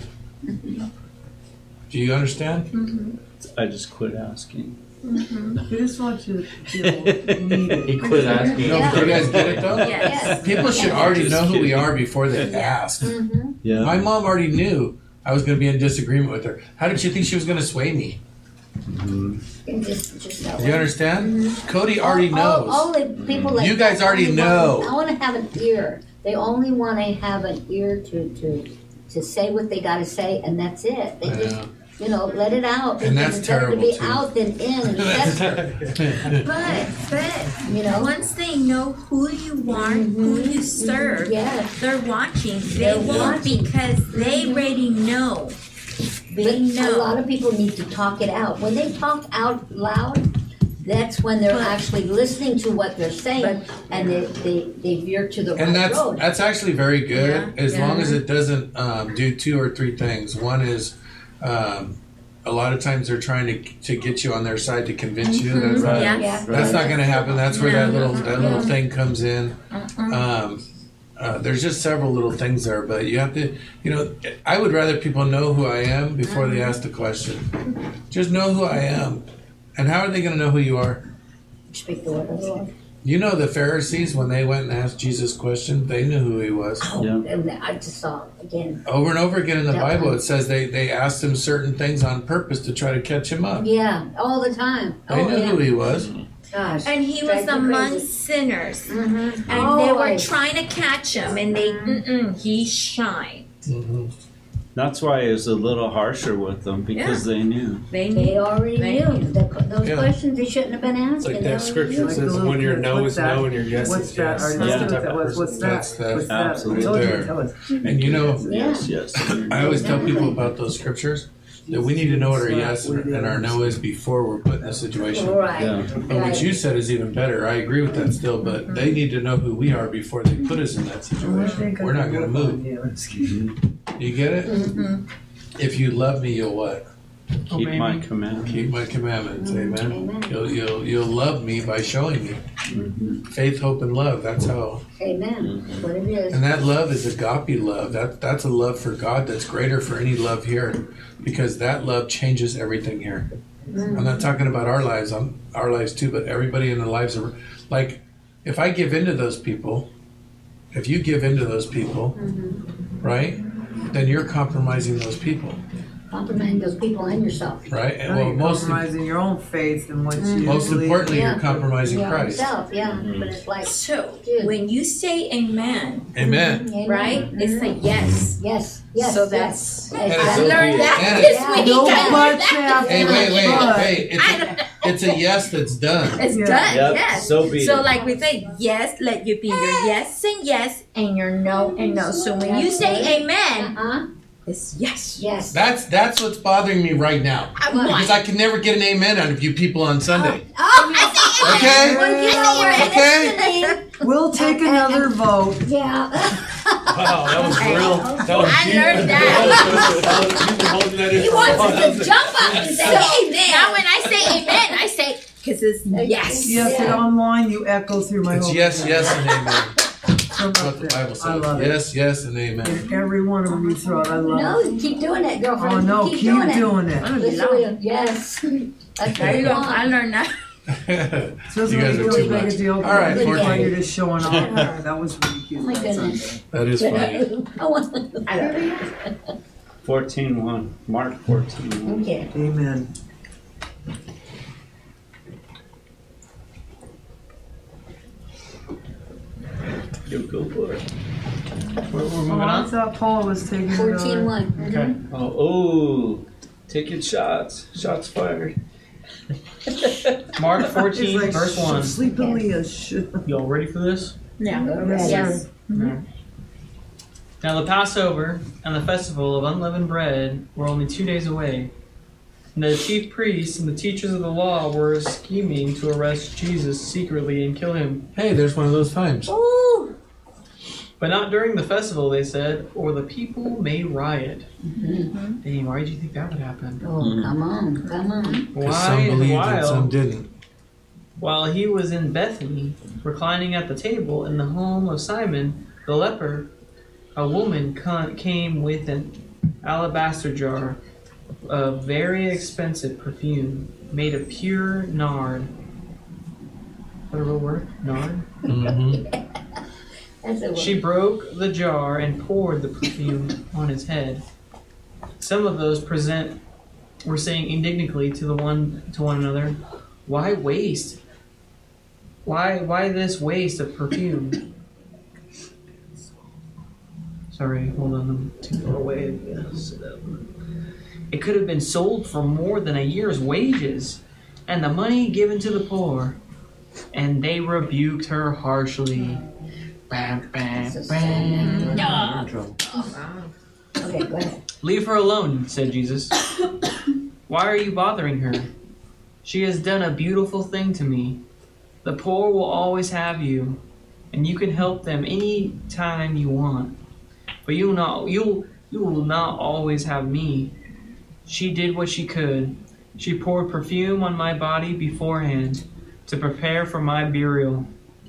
Do you understand? I just quit asking. He just wants you to feel needed. He quit asking. No, do you guys get it though? Yes. People should already know who we are before they ask. Yeah. My mom already knew I was going to be in disagreement with her. How did she think she was going to sway me? Just that Do way. you understand? Cody already knows. All the people like You guys that already only know. I want to have an ear. They only want to have an ear to say what they got to say, and that's it. They just, let it out. And that's it's better to be terrible, too. out than in and fester. But once they know who you are, who you serve, they're watching. They won't because they already know. But a lot of people need to talk it out. When they talk out loud, that's when they're actually listening to what they're saying, and they veer to the And right road. that's actually very good, as long as it doesn't do two or three things. One is a lot of times they're trying to get you on their side to convince you. That's not going to happen. That's where that little thing comes in. There's just several little things there, but you have to, I would rather people know who I am before they ask the question. Just know who I am. And how are they going to know who you are? Speak the word of the Lord. You know the Pharisees, when they went and asked Jesus question, they knew who he was. And I just saw, again. Over and over again in the Bible, it says they asked him certain things on purpose to try to catch him up. Yeah, all the time. They knew who he was. Gosh, and he was among sinners, and they were trying to catch him, and he shined. That's why it was a little harsher with them, because they knew. They already knew. Those questions they shouldn't have been asking. It's like that scripture says, when your no is no and your yes is yes. What's that? That's absolutely there. And Yes. I always tell people about those scriptures. that we need to know what our yes and our no is before we're put in a situation. Right. Yeah. And what you said is even better. I agree with that still, but they need to know who we are before they put us in that situation. We're not going to move. You get it? Mm-hmm. If you love me, you'll what? Keep my commandments. Keep my commandments. Amen. Amen. You'll love me by showing me. Faith, hope, and love. That's how. Amen. That's what it is. And that love is agape love. That's a love for God that's greater for any love here, because that love changes everything here. I'm not talking about our lives, our lives too, but everybody in the lives of, like, if I give into those people, if you give into those people, right, then you're compromising those people. Compromising those people and yourself. Right? And You're compromising your own faith and what you most believe. importantly, you're compromising Christ. Yourself, but it's like, So, when you say amen, Amen. right, it's a yes. Yes. So that's, And I it's learned that and this it's- week. No I learned much that Hey, after. wait. It's a yes that's done. It's Yeah. done, Yep, yes. so be So it. like we say, yes, let you be your yes and your no and no. So when you say amen, it's yes. Yes. That's what's bothering me right now. Because I can never get an amen out of you people on Sunday. Okay? Okay? We'll take another vote. Yeah. Wow, that was real. That was I deep. learned that. He wants us to jump up and say amen. Now when I say amen, I say, because it's yes. Yes, and online you echo through my It's whole yes, yes, and amen. From That's up what the there. Bible I says. love it. Yes, yes, and amen. And every one of them you throw out, I love No, it. keep doing that, girlfriend. Oh no, keep doing it. Listen, yes. That's There you go. I learned that. So You guys are really too big a much. deal. All right, Like 14. you're just showing off. That was ridiculous. Oh my goodness. That is funny. I want 14:1. Mark 14:1. Okay. Amen. You go for it. We're moving Oh, I on. thought Paul was taking it 14-1. Okay. Oh, taking shots. Shots fired. Mark He's 14, like, verse 1. Sleep in Leah. Y'all ready for this? Yeah. Yes. Now the Passover and the festival of unleavened bread were only 2 days away. And the chief priests and the teachers of the law were scheming to arrest Jesus secretly and kill him. Hey, there's one of those times. Ooh. But not during the festival, they said, or the people may riot. Dang, why did you think that would happen? Oh, come on. Come on. Because some believed and some didn't. While he was in Bethany, reclining at the table in the home of Simon the leper, a woman came with an alabaster jar of very expensive perfume made of pure nard. Is that a real word? Nard? That's a She broke the jar and poured the perfume on his head. Some of those present were saying indignantly to one another, "Why waste? Why this waste of perfume?" Sorry, hold on, I'm too far away. Yeah, sit up. It could have been sold for more than a year's wages, and the money given to the poor. And they rebuked her harshly. Bam, bam, bam. Okay, go ahead. Leave her alone, said Jesus. Why are you bothering her? She has done a beautiful thing to me. The poor will always have you, and you can help them any time you want. But you will not always have me. She did what she could. She poured perfume on my body beforehand to prepare for my burial.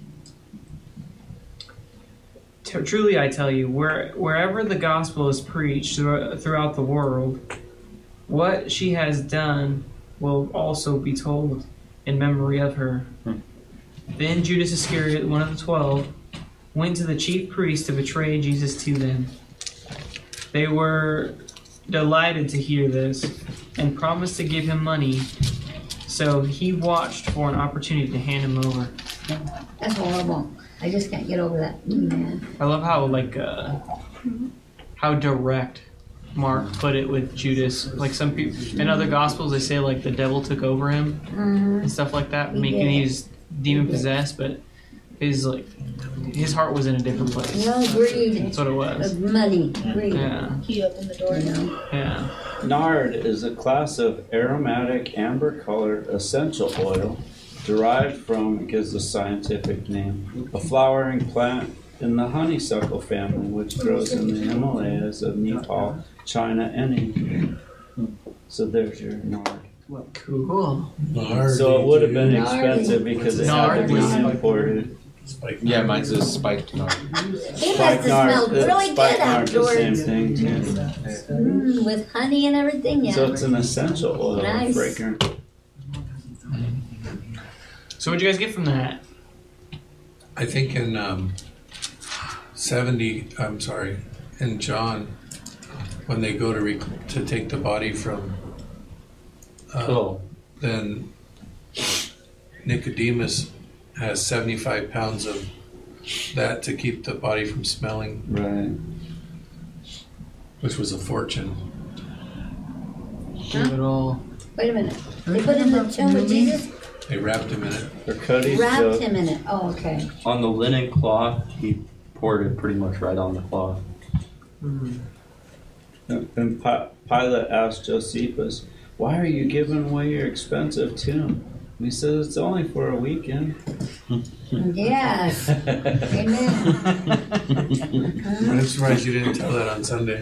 Truly, I tell you, wherever the gospel is preached throughout the world, what she has done will also be told in memory of her. Then Judas Iscariot, one of the 12, went to the chief priests to betray Jesus to them. They were delighted to hear this and promised to give him money, so he watched for an opportunity to hand him over. That's horrible. I just can't get over that. Man. I love how direct Mark put it with Judas. Like some people in other gospels, they say like the devil took over him and stuff like that, making he's demon possessed. But His heart was in a different place. No, greed. That's what it was. Of money, greed. Yeah. He opened the door. Yeah. Nard is a class of aromatic amber-colored essential oil derived from, it gives a scientific name, a flowering plant in the honeysuckle family, which grows in the Himalayas of Nepal, China, and India. So there's your nard. Cool. So it would have been expensive because it had to be imported. Yeah, mine's a spiked nard. It must have smelled really good Nard's the same afterwards. thing too. With honey and everything, yeah. So it's an essential oil, Nice. fragrant. So what'd you guys get from that? I think in in John, when they go to take the body from, then Nicodemus has 75 pounds of that to keep the body from smelling. Right. Which was a fortune. Give it all. Wait a minute. They put in the tomb of Jesus? They wrapped him in it. Or Cody's Wrapped joke. him in it. Oh, okay. On the linen cloth, he poured it pretty much right on the cloth. And Pilate asked Josephus, "Why are you giving away your expensive tomb?" And he says, "It's only for a weekend." Yes. Amen. I'm surprised you didn't tell that on Sunday.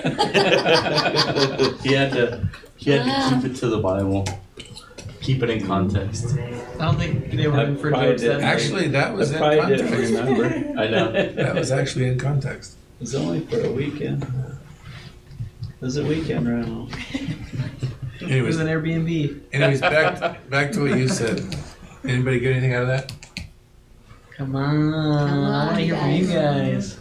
He had to keep it to the Bible. Keep it in context. I don't think they were in for jokes that night. Actually, that was in I didn't context. remember. I know. That was actually in context. It's only for a weekend. It's a weekend rental. It Anyways, was an Airbnb. back to what you said. Anybody get anything out of that? Come on. I want to hear from you guys.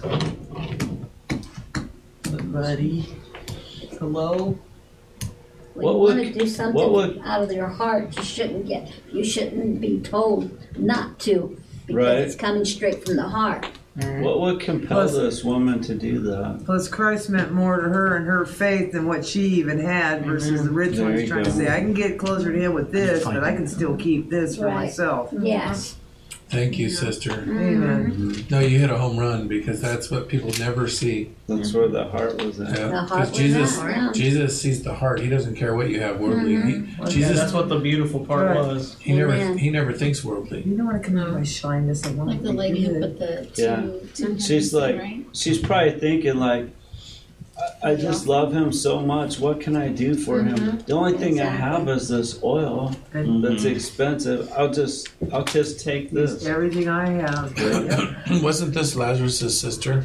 Buddy. Hello? When What you would- want to do something what would- out of your heart, you shouldn't be told not to, because Right. it's coming straight from the heart. What would compel Plus- this woman to do that? Plus, Christ meant more to her and her faith than what she even had versus the rich There one's you trying go. to say, I can get closer to him with this, but I can still keep this for Right. myself. Yes. Thank you, sister. Amen. No, you hit a home run because that's what people never see. That's where the heart was at. The Yeah, heart because Jesus, was out, yeah. Jesus sees the heart. He doesn't care what you have worldly. Yeah, Jesus, that's what the beautiful part Right. was. he never Amen. thinks worldly. You don't want to come out of my shyness. I want Like to the be lady who good. put the two Yeah. timbers She's in, like, right? she's probably thinking like, I just love him so much. What can I do for him? The only thing I have is this oil that's expensive. I'll just take this. Everything I have. Yep. Wasn't this Lazarus' sister?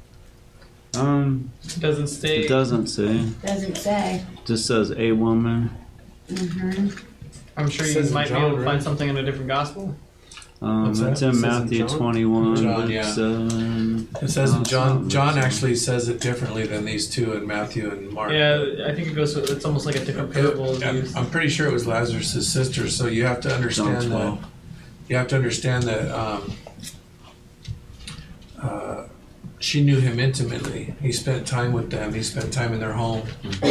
It doesn't It stay. doesn't say. Doesn't say. Just says a woman. I'm sure you Says in might be John, able to right? find something in a different gospel. What's that? It's It in says in Matthew John? 21, John, Luke yeah. 7. It says in John. something. John actually says it differently than these two in Matthew and Mark. Yeah, I think it goes. It's almost like a different parable. is used. I'm pretty sure it was Lazarus' sister. So you have to understand John that. 12. You have to understand that she knew him intimately. He spent time with them. He spent time in their home.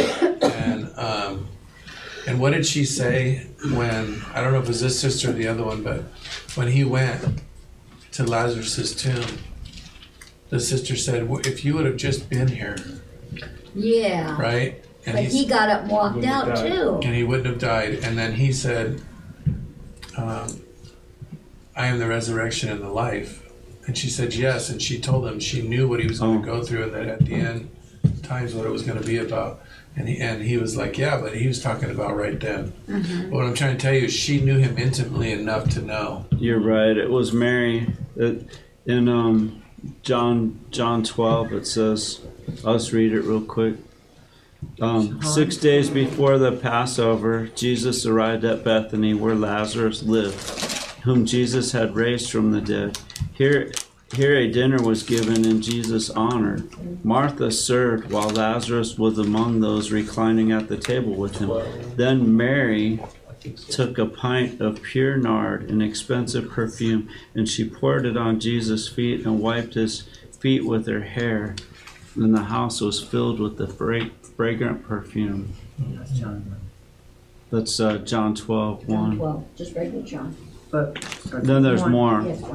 And what did she say when, I don't know if it was this sister or the other one, but when he went to Lazarus' tomb, the sister said, "Well, if you would have just been here," Yeah. right? And But he got up and walked out too. and he wouldn't have died. And then he said, "I am the resurrection and the life." And she said yes. And she told him she knew what he was going to go through, and that at the end times what it was going to be about. And he was like, yeah, but he was talking about right then. But what I'm trying to tell you is she knew him intimately enough to know. You're right. It was Mary. In John 12, it says, I'll just read it real quick. 6 days before the Passover, Jesus arrived at Bethany where Lazarus lived, whom Jesus had raised from the dead. Here a dinner was given in Jesus' honor. Martha served while Lazarus was among those reclining at the table with him. Then Mary took a pint of pure nard, an expensive perfume, and she poured it on Jesus' feet and wiped his feet with her hair. And the house was filled with the fragrant perfume. That's John 12, John 1. 12, just regular John. But Then there's more. Yes, one.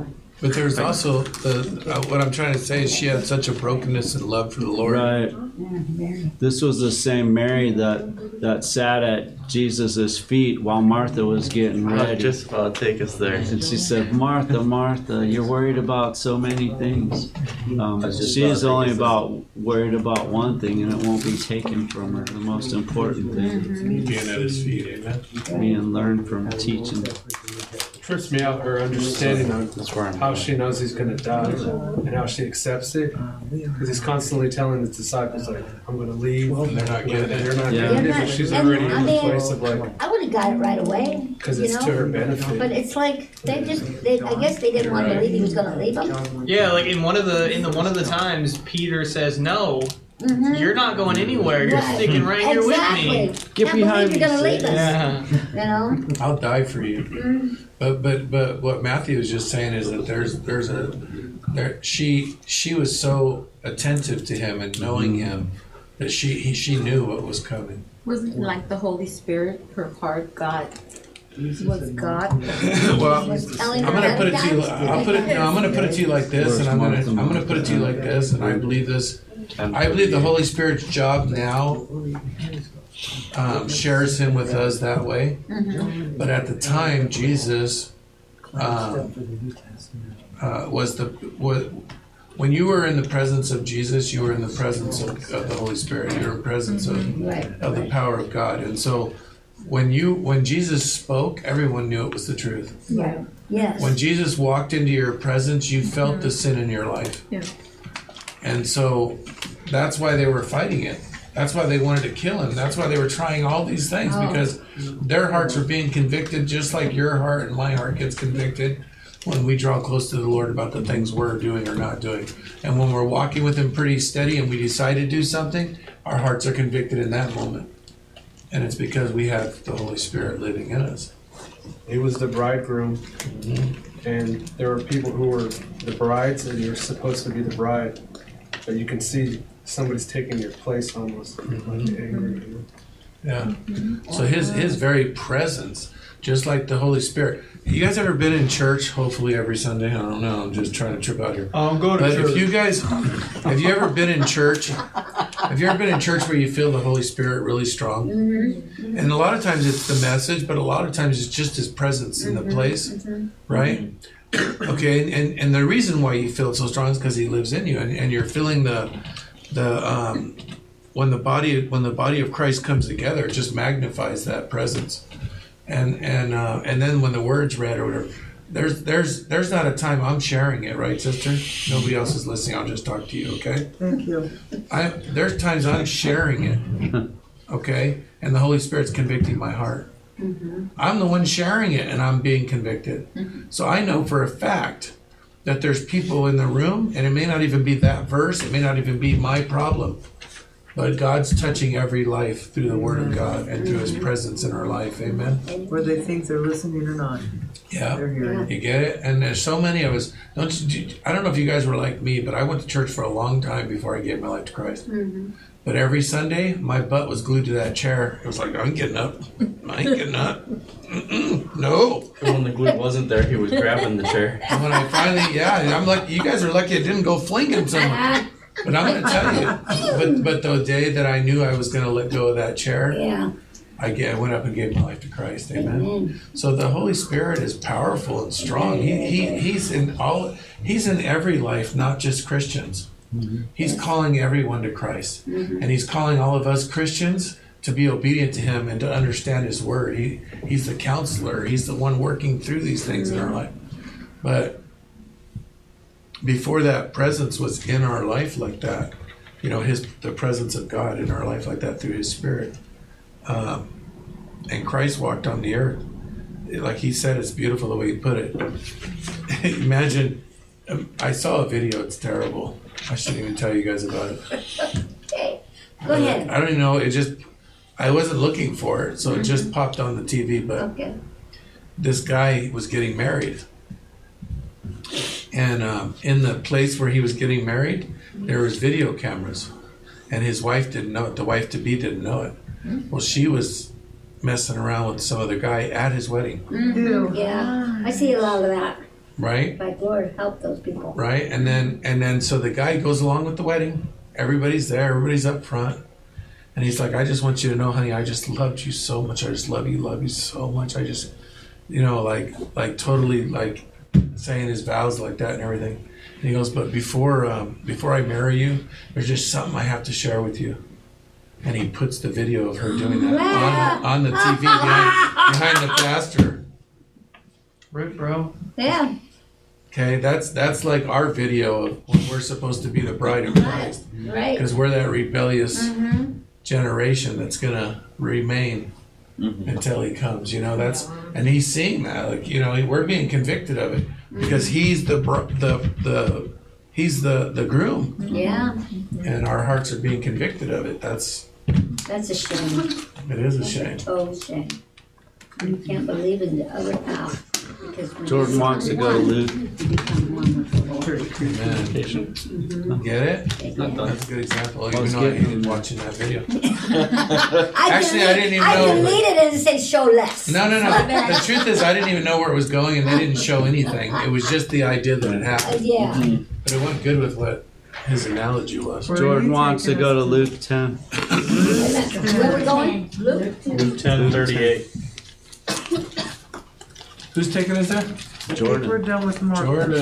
But there's also what I'm trying to say is she had such a brokenness and love for the Lord. Right. This was the same Mary that sat at Jesus' feet while Martha was getting I was ready. just about to take us there. And she said, Martha, Martha, you're worried about so many things. She's only worried about one thing, and it won't be taken from her. The most important thing. Being at his feet, amen. Being learned from teaching. Trips me out her understanding on how she knows he's going to die and how she accepts it, because he's constantly telling his disciples like, "I'm going to leave," And they're not getting it. They're not Yeah. getting it. But she's already in the place of like, I would have got it right away. because you it's know? to her benefit. But it's like I guess they didn't want to believe he was going to leave them. Yeah, like in one of the times, Peter says, "No, you're not going anywhere. You're Right. sticking right here with me." Get Can't behind believe you're me, going to leave us. Yeah. You know. I'll die for you. But what Matthew was just saying is that she was so attentive to him and knowing him that she knew what was coming. Wasn't it like the Holy Spirit, her heart got was God? Well, Was telling I'm her gonna put it that to you. God- I'm gonna put it to you like this, and I'm gonna put it to you like this, and I believe this. I believe the Holy Spirit's job now shares him with us that way. But at the time, Jesus when you were in the presence of Jesus, you were in the presence of the Holy Spirit. You were in the presence of the power of God. And so when Jesus spoke, everyone knew it was the truth. Right. Yes. When Jesus walked into your presence, you felt the sin in your life. Yeah. And so that's why they were fighting it. That's why they wanted to kill him. That's why they were trying all these things, because their hearts are being convicted just like your heart and my heart gets convicted when we draw close to the Lord about the things we're doing or not doing. And when we're walking with him pretty steady and we decide to do something, our hearts are convicted in that moment. And it's because we have the Holy Spirit living in us. He was the bridegroom, and there were people who were the brides, and you're supposed to be the bride. But you can see somebody's taking your place almost. Angry. Yeah. So his very presence, just like the Holy Spirit. You guys ever been in church? Hopefully every Sunday. I don't know. I'm just trying to trip out here. Go to But church. if you guys, have you ever been in church? Have you ever been in church where you feel the Holy Spirit really strong? And a lot of times it's the message, but a lot of times it's just his presence in the place, right? Okay, and the reason why you feel it so strong is because he lives in you, and you're feeling when the body of Christ comes together, it just magnifies that presence. And then when the word's read or whatever, there's not a time I'm sharing it, right, sister? Nobody else is listening. I'll just talk to you, okay? Thank you. There's times I'm sharing it, okay, and the Holy Spirit's convicting my heart. I'm the one sharing it, and I'm being convicted. So I know for a fact that there's people in the room, and it may not even be that verse. It may not even be my problem. But God's touching every life through the Word of God and through His presence in our life. Amen? Whether they think they're listening or not. Yeah. They're hearing. You get it? And there's so many of us. I don't know if you guys were like me, but I went to church for a long time before I gave my life to Christ. But every Sunday, my butt was glued to that chair. It was like, I ain't getting up. I ain't getting up. No. And when the glue wasn't there, he was grabbing the chair. And when I finally, I'm like, you guys are lucky I didn't go flinging someone. But I'm going to tell you, but the day that I knew I was going to let go of that chair, I went up and gave my life to Christ. Amen. So the Holy Spirit is powerful and strong. He's in every life, not just Christians. He's calling everyone to Christ, and He's calling all of us Christians to be obedient to Him and to understand His Word. He's the counselor. He's the one working through these things in our life. But before that presence was in our life like that, the presence of God in our life like that through His Spirit, and Christ walked on the earth. Like He said, it's beautiful the way He put it. Imagine, I saw a video. It's terrible. I shouldn't even tell you guys about it. Okay, go ahead. I don't even know. I wasn't looking for it, so it just popped on the TV. But this guy was getting married. And in the place where he was getting married, there was video cameras. And his wife didn't know it. The wife-to-be didn't know it. Well, she was messing around with some other guy at his wedding. Yeah, I see a lot of that. right? Like, Lord, help those people. Right, and then so the guy goes along with the wedding. Everybody's there. Everybody's up front, and he's like, "I just want you to know, honey, I just loved you so much. I just love you so much. I just, like totally like saying his vows like that and everything." And he goes, "But before I marry you, there's just something I have to share with you." And he puts the video of her doing that on the TV behind the pastor. Rip, bro. Yeah. Okay, that's like our video of when we're supposed to be the bride of Christ. Right. Because we're that rebellious generation that's gonna remain until he comes. And he's seeing that. Like, we're being convicted of it because he's the groom. Yeah. And our hearts are being convicted of it. That's a shame. It is a shame. Total shame. You can't believe in the other half. Because when Jordan wants to go to Luke. you become one with the Lord. Amen. Get it? That's a good example. Even though I hated watching that video. Actually, I didn't even know. I deleted it and say show less. No. The truth is, I didn't even know where it was going, and they didn't show anything. It was just the idea that it happened. Yeah. But it went good with what his analogy was. Jordan wants to go to Luke 10. Where are we going? Luke? Luke 10:38. Who's taking us there? I think Jordan. we're done with Mark. Jordan.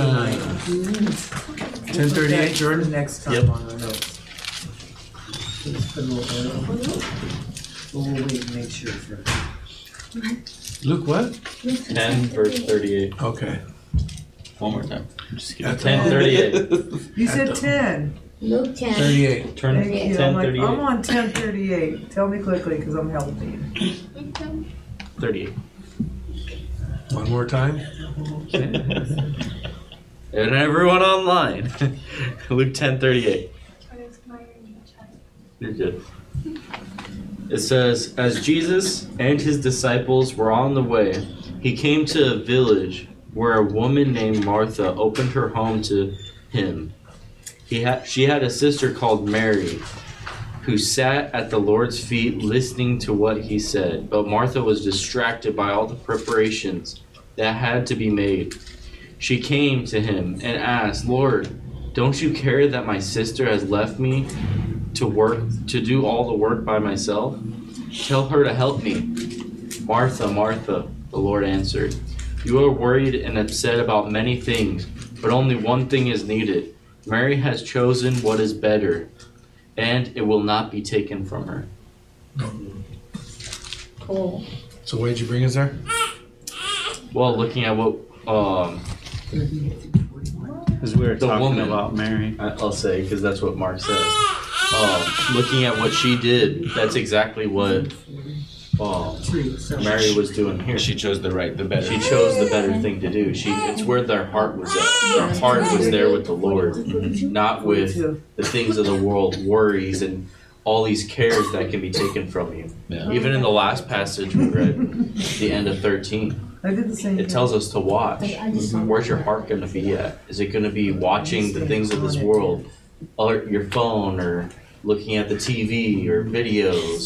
10:38, Jordan? Next time Yep. on the notes. Just put a little oil. We'll wait and make sure for Luke what? 10 verse 38. Okay. One more time. Just kidding. 10:38. You said 10. Luke 10. 38. Turn Thank you. I'm 10:38. on 10:38. Tell me quickly because I'm helping. 38. One more time. And everyone online. Luke 10:38. You're good. It says, as Jesus and his disciples were on the way, he came to a village where a woman named Martha opened her home to him. She had a sister called Mary, who sat at the Lord's feet listening to what he said. But Martha was distracted by all the preparations that had to be made. She came to him and asked, Lord, don't you care that my sister has left me to do all the work by myself? Tell her to help me. Martha, Martha, the Lord answered, you are worried and upset about many things, but only one thing is needed. Mary has chosen what is better, and it will not be taken from her. Cool. So where'd you bring us there? Well, looking at what Because we were the talking woman about Mary. I'll say, because that's what Mark says. Looking at what she did, that's exactly what Mary was doing here. She chose the better. She chose the better thing to do. It's where their heart was at. Their heart was there with the Lord, not with the things of the world, worries, and all these cares that can be taken from you. Yeah. Even in the last passage we read, the end of 13, I did the same it thing. tells us to watch. Where's your heart going to be at? Is it going to be watching the things of this world, or your phone, or looking at the TV, or videos,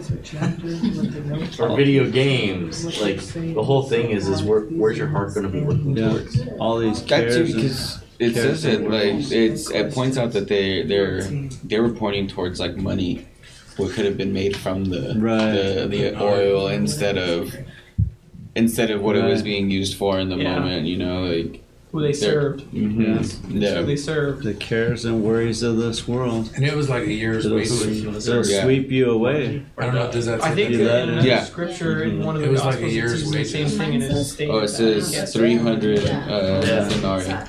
or video games? Like, the whole thing is where's your heart going to be looking towards? All these That cares. too, because it says it like it points out that they were pointing towards like money, what could have been made from the oil instead of what it was being used for in the moment. You know, like Who they served. Yeah. Who they served. The cares and worries of this world. And it was like a year's It'll, wait. it'll sweep you away. I don't know. Does that? I think do that? in Yeah. scripture in one of the It was like a gospels, year's it says the wages. same thing, and it states it says that. 300 denarii.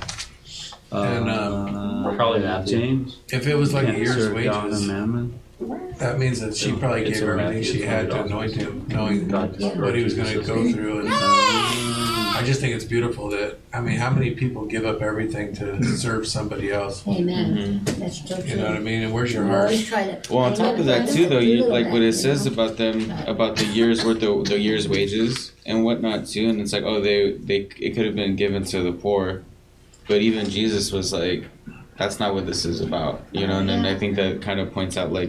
And Probably Matthew. James. if it was like a Can't year's serve God and wages, mammon. that means that she probably It's gave in everything Matthew, she it's had one to of the anoint Gospels. him, knowing what he was going to go through. And I just think it's beautiful that, I mean, how many people give up everything to serve somebody else? Amen. That's so true. You know what I mean? And where's your We heart? always try to. Well, on top of that too, though, you like what it says about them, about the year's worth of the year's wages and whatnot too, and it's like, oh, it could have been given to the poor, but even Jesus was like, that's not what this is about, you know. And then I think that kind of points out like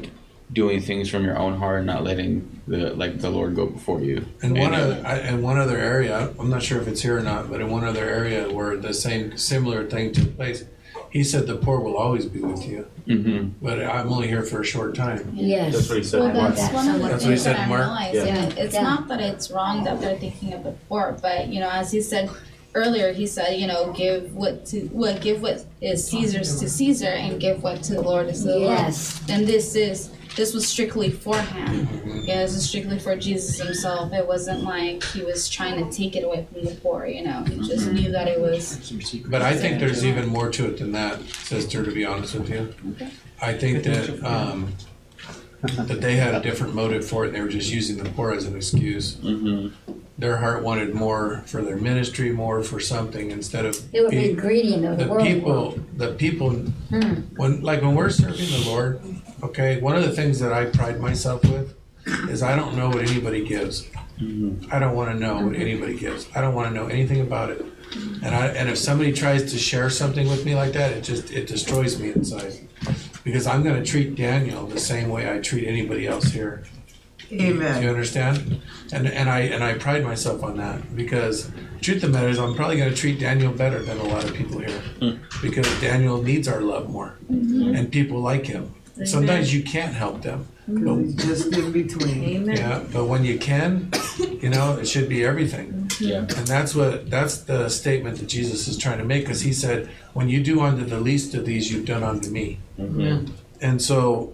doing things from your own heart, not letting the Lord go before you. And one other area, I'm not sure if it's here or not, but in one other area where the similar thing took place, he said the poor will always be with you. Mm-hmm. But I'm only here for a short time. Yes. That's what he said. Well, that's one of the That's what he things said, that I'm Mark. realizing. Yeah. It's Yeah. not that it's wrong that they're thinking of the poor, but as he said earlier, he said, give what is Caesar's to Caesar, and give what to the Lord is to the Yes. Lord. And this was strictly for him. Yeah, this is strictly for Jesus himself. It wasn't like he was trying to take it away from the poor. He just knew that it was. But I think there's even more to it than that, sister, to be honest with you. I think that that they had a different motive for it. They were just using the poor as an excuse. Mm-hmm. Their heart wanted more for their ministry, more for something, instead of They were being greedy in the world. the people when we're serving the Lord, okay, one of the things that I pride myself with is I don't know what anybody gives. Mm-hmm. I don't want to know what anybody gives. I don't want to know anything about it. And if somebody tries to share something with me like that, it destroys me inside. Because I'm going to treat Daniel the same way I treat anybody else here. Amen. Do you understand? And I pride myself on that, because truth of the matter is I'm probably going to treat Daniel better than a lot of people here, because Daniel needs our love more, and people like him. Amen. Sometimes you can't help them. Because he's just in between. Amen. Yeah, but when you can, it should be everything. Yeah. And that's the statement that Jesus is trying to make, because he said, when you do unto the least of these, you've done unto me. Mm-hmm. And so,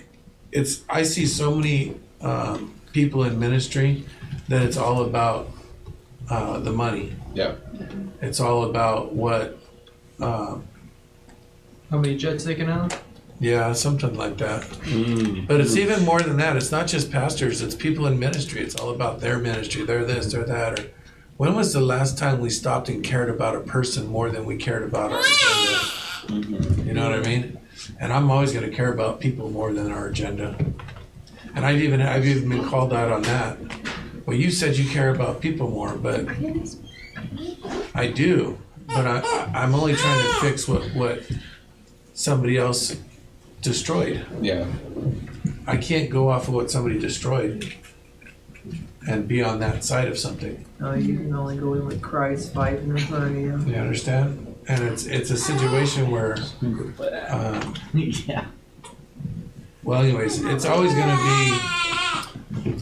I see so many people in ministry that it's all about the money. Yeah. It's all about what. How many jets they can have? Yeah, something like that. But it's even more than that. It's not just pastors. It's people in ministry. It's all about their ministry. They're this, they're that. Or when was the last time we stopped and cared about a person more than we cared about our agenda? Mm-hmm. You know what I mean? And I'm always going to care about people more than our agenda. And I've even been called out on that. Well, you said you care about people more, but I do. But I'm only trying to fix what somebody else destroyed. Yeah. I can't go off of what somebody destroyed and be on that side of something. No, you can only go in with Christ fighting in front of you. You understand? And it's a situation where, Yeah. well, anyways, it's always going to be,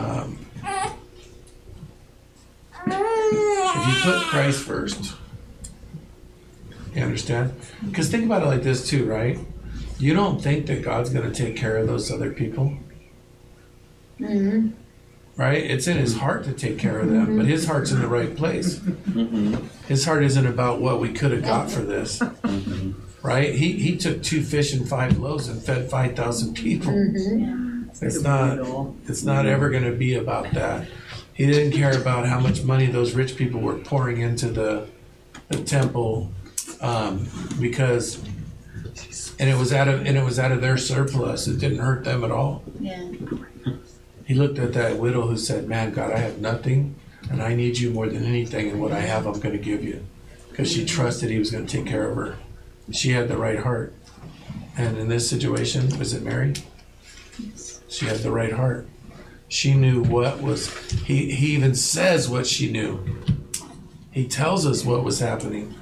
if you put Christ first, you understand? Because think about it like this too, right? You don't think that God's going to take care of those other people, Mm-hmm. right? It's in his heart to take care of them, but his heart's in the right place. His heart isn't about what we could have got for this, right? He took 2 fish and 5 loaves and fed 5,000 people. It's not ever going to be about that. He didn't care about how much money those rich people were pouring into the temple, because it was out of their surplus. It didn't hurt them at all. Yeah. He looked at that widow who said, "Man, God, I have nothing, and I need you more than anything, and what I have, I'm going to give you," because she trusted he was going to take care of her. She had the right heart. And in this situation, was it Mary? She had the right heart. She knew what was. He even says what she knew. He tells us what was happening.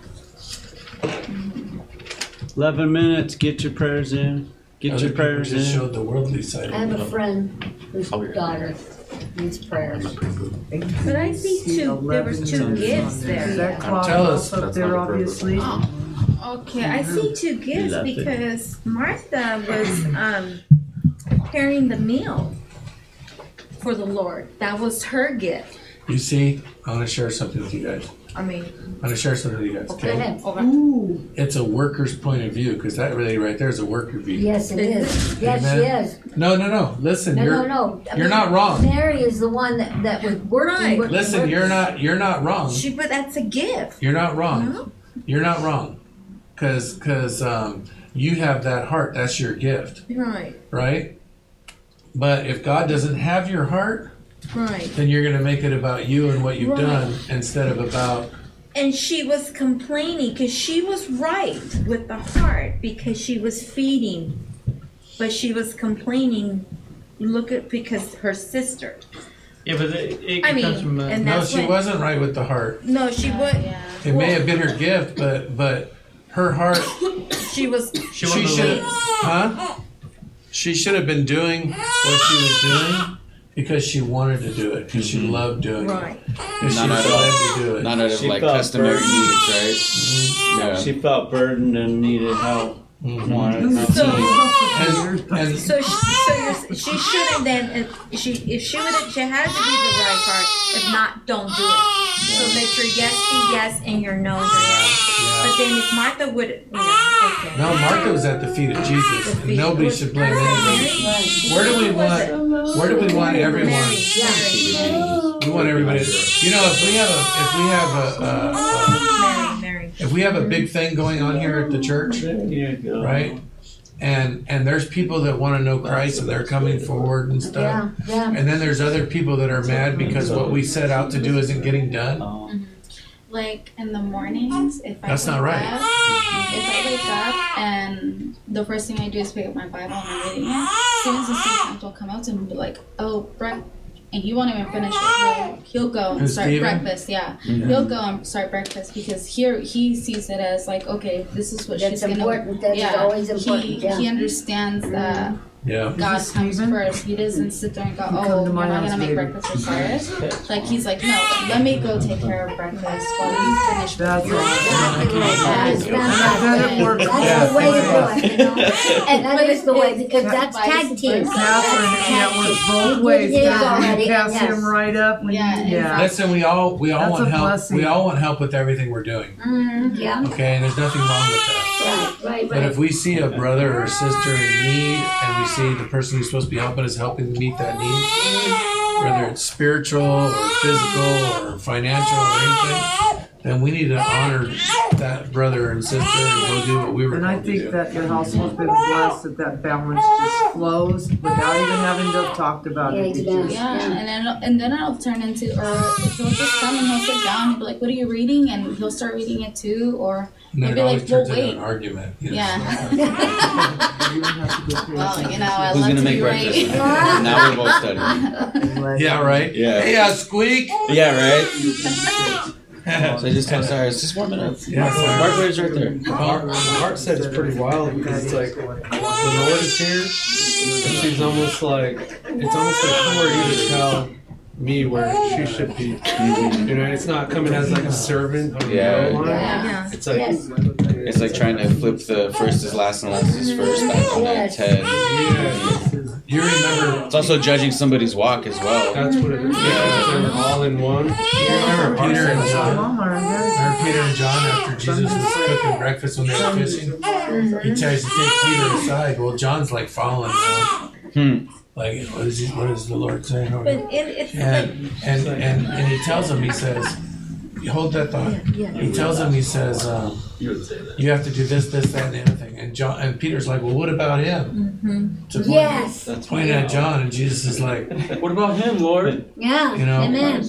11 minutes. Get your prayers in. Get Other your people prayers just in. showed the worldly side I of have a it. friend whose daughter needs prayers. But I see there was 2 gifts Is there. that clock Tell us. up there, obviously? Okay, I see 2 gifts left it. because Martha was preparing the meal for the Lord. That was her gift. You see, I want to share something with you guys. I mean, I want to share something with you guys. Go Okay, ahead. ooh. it's a worker's point of view, because that really right there is a worker view. Yes, it is. Yes, Amen. she is. No. Listen, No. you're not wrong. Mary is the one that was working. Right. Listen, you're not wrong. But that's a gift. You're not wrong. No? You're not wrong, because you have that heart. That's your gift, Right, right? But if God doesn't have your heart, right. then you're going to make it about you and what you've Right. done instead of about. And she was complaining because she was right with the heart because she was feeding. but she was complaining. Because her sister. Yeah, but it I mean, comes from. and No, that's she when- wasn't right with the heart. No, she would. It may have been her gift, but her heart. She was. She should. Huh? She should have been doing what she was doing because she wanted to do it, because she loved doing Right. it. Because she Not was out of- led to do it. Not out of She like felt customary burdened. needs, right? Yeah. She felt burdened and needed help. Wanted help. So, And she shouldn't then. If she would have, she has to be the right heart. If not, don't do it. So let your yes be yes and your no is no. But then if Martha would, okay. no, Martha was at the feet of Jesus, and nobody should blame anybody. Where do we want everyone? We want everybody. You know, if we have a big thing going on here at the church, right? And there's people that want to know Christ and they're coming forward and stuff. And then there's other people that are mad because what we set out to do isn't getting done. Like in the mornings, if That's I not wake right. up, if I wake up and the first thing I do is pick up my Bible and I'm reading it, as soon as the student will come up to me and be like, "Oh, and he won't even finish it. He'll go and Who's start Steven? breakfast. Yeah, Mhm. he'll go and start breakfast because here he sees it as like, okay, this is what That's she's gonna. important. That's always important, yeah. He understands that. Yeah. God comes first. He doesn't sit there and go, "Oh, you're not gonna make breakfast for Cyrus." Like he's like, "No, let me go take care of breakfast while you finish." That's your That's the way to do it, you know? And that is the way, because that's tag team. Catherine, that was both ways. Catherine, pass him right up. When Listen, we all That's want a help. blessing. We all want help with everything we're doing. Yeah. Okay, and there's nothing wrong with that. Right. But if we see a brother or sister in need, and we see the person who's supposed to be helping us helping meet that need, whether it's spiritual or physical or financial or anything, then we need to honor that brother and sister and go do what we were And I called to think do. that your household's been blessed that balance just flows without even having to have talked about it. It just- Yeah, and then it'll turn into, or he'll just come and he'll sit down and be like, "What are you reading?" And he'll start reading it too, or And then he'll it be always like, "Well, turns into wait." an argument. You know? Well, you know, I Who's love gonna to make be right. breakfast? Now we're both studying. Yeah, right? Yeah. Hey, Squeak! Yeah, right? So I just tell Cyrus, just warm it up. Yeah, Cyrus. Microwave's right there. Mark said it's pretty wild because it's like the Lord is here, and she's almost like it's almost like who are you to tell me where she should be? You know, it's not coming as like a servant or Yeah. a line. Yeah. It's like It's like trying to flip the first is last and last is first back on its head. You remember? It's also judging somebody's walk as well. That's what it is. They're all in one. You remember Peter and John? Remember Peter and John after Jesus was cooking breakfast when they were fishing? He tries to take Peter aside. Well, John's like following him. Like, what is the Lord saying? But it's And he tells him, he says, you hold that thought. He tells him, he says, you have to do this, that, and the other thing. And Peter's like, well, what about him? To point- Yes. Pointing at John, and Jesus is like, What about him, Lord? Yeah. You know? Amen.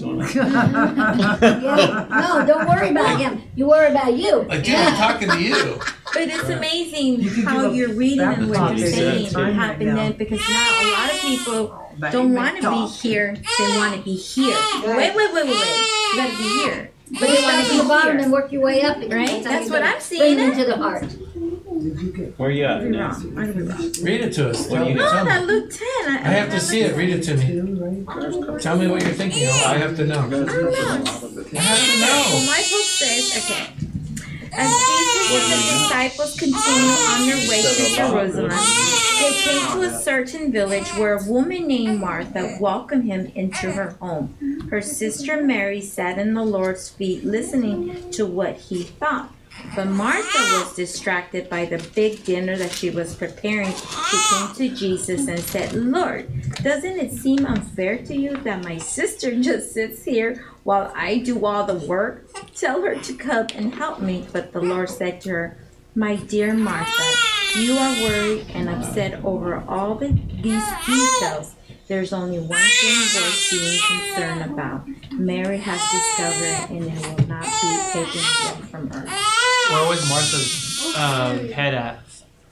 Yeah. No, don't worry about him. You worry about you. like, dude, I'm talking to you. But it's amazing can how do a you're reading and what you're baptism saying exactly. happen then, because now a lot of people don't want to be here, they want to be here. Wait. You gotta be here. But you want to be the bottom and work your way up. because Right? how That's you what gonna I'm seeing. Bring into the heart. Where you at? I could be Nancy? wrong. I could be wrong. Read it to us. What do you No, Tell me. that Luke 10. I have to see it. Read it to me. Tell me what you're thinking. I have to know. I have to know. Well, my book says, okay. As Jesus and his disciples continue on their way to Jerusalem, they came to a certain village where a woman named Martha welcomed him into her home. Her sister Mary sat in the Lord's feet listening to what he thought. But Martha was distracted by the big dinner that she was preparing. She came to Jesus and said, Lord, doesn't it seem unfair to you that my sister just sits here while I do all the work? Tell her to come and help me. But the Lord said to her, my dear Martha, you are worried and upset over all these details. There's only one thing worth being concerned about. Mary has discovered and it will not be taken away from her. Where was Martha's head at?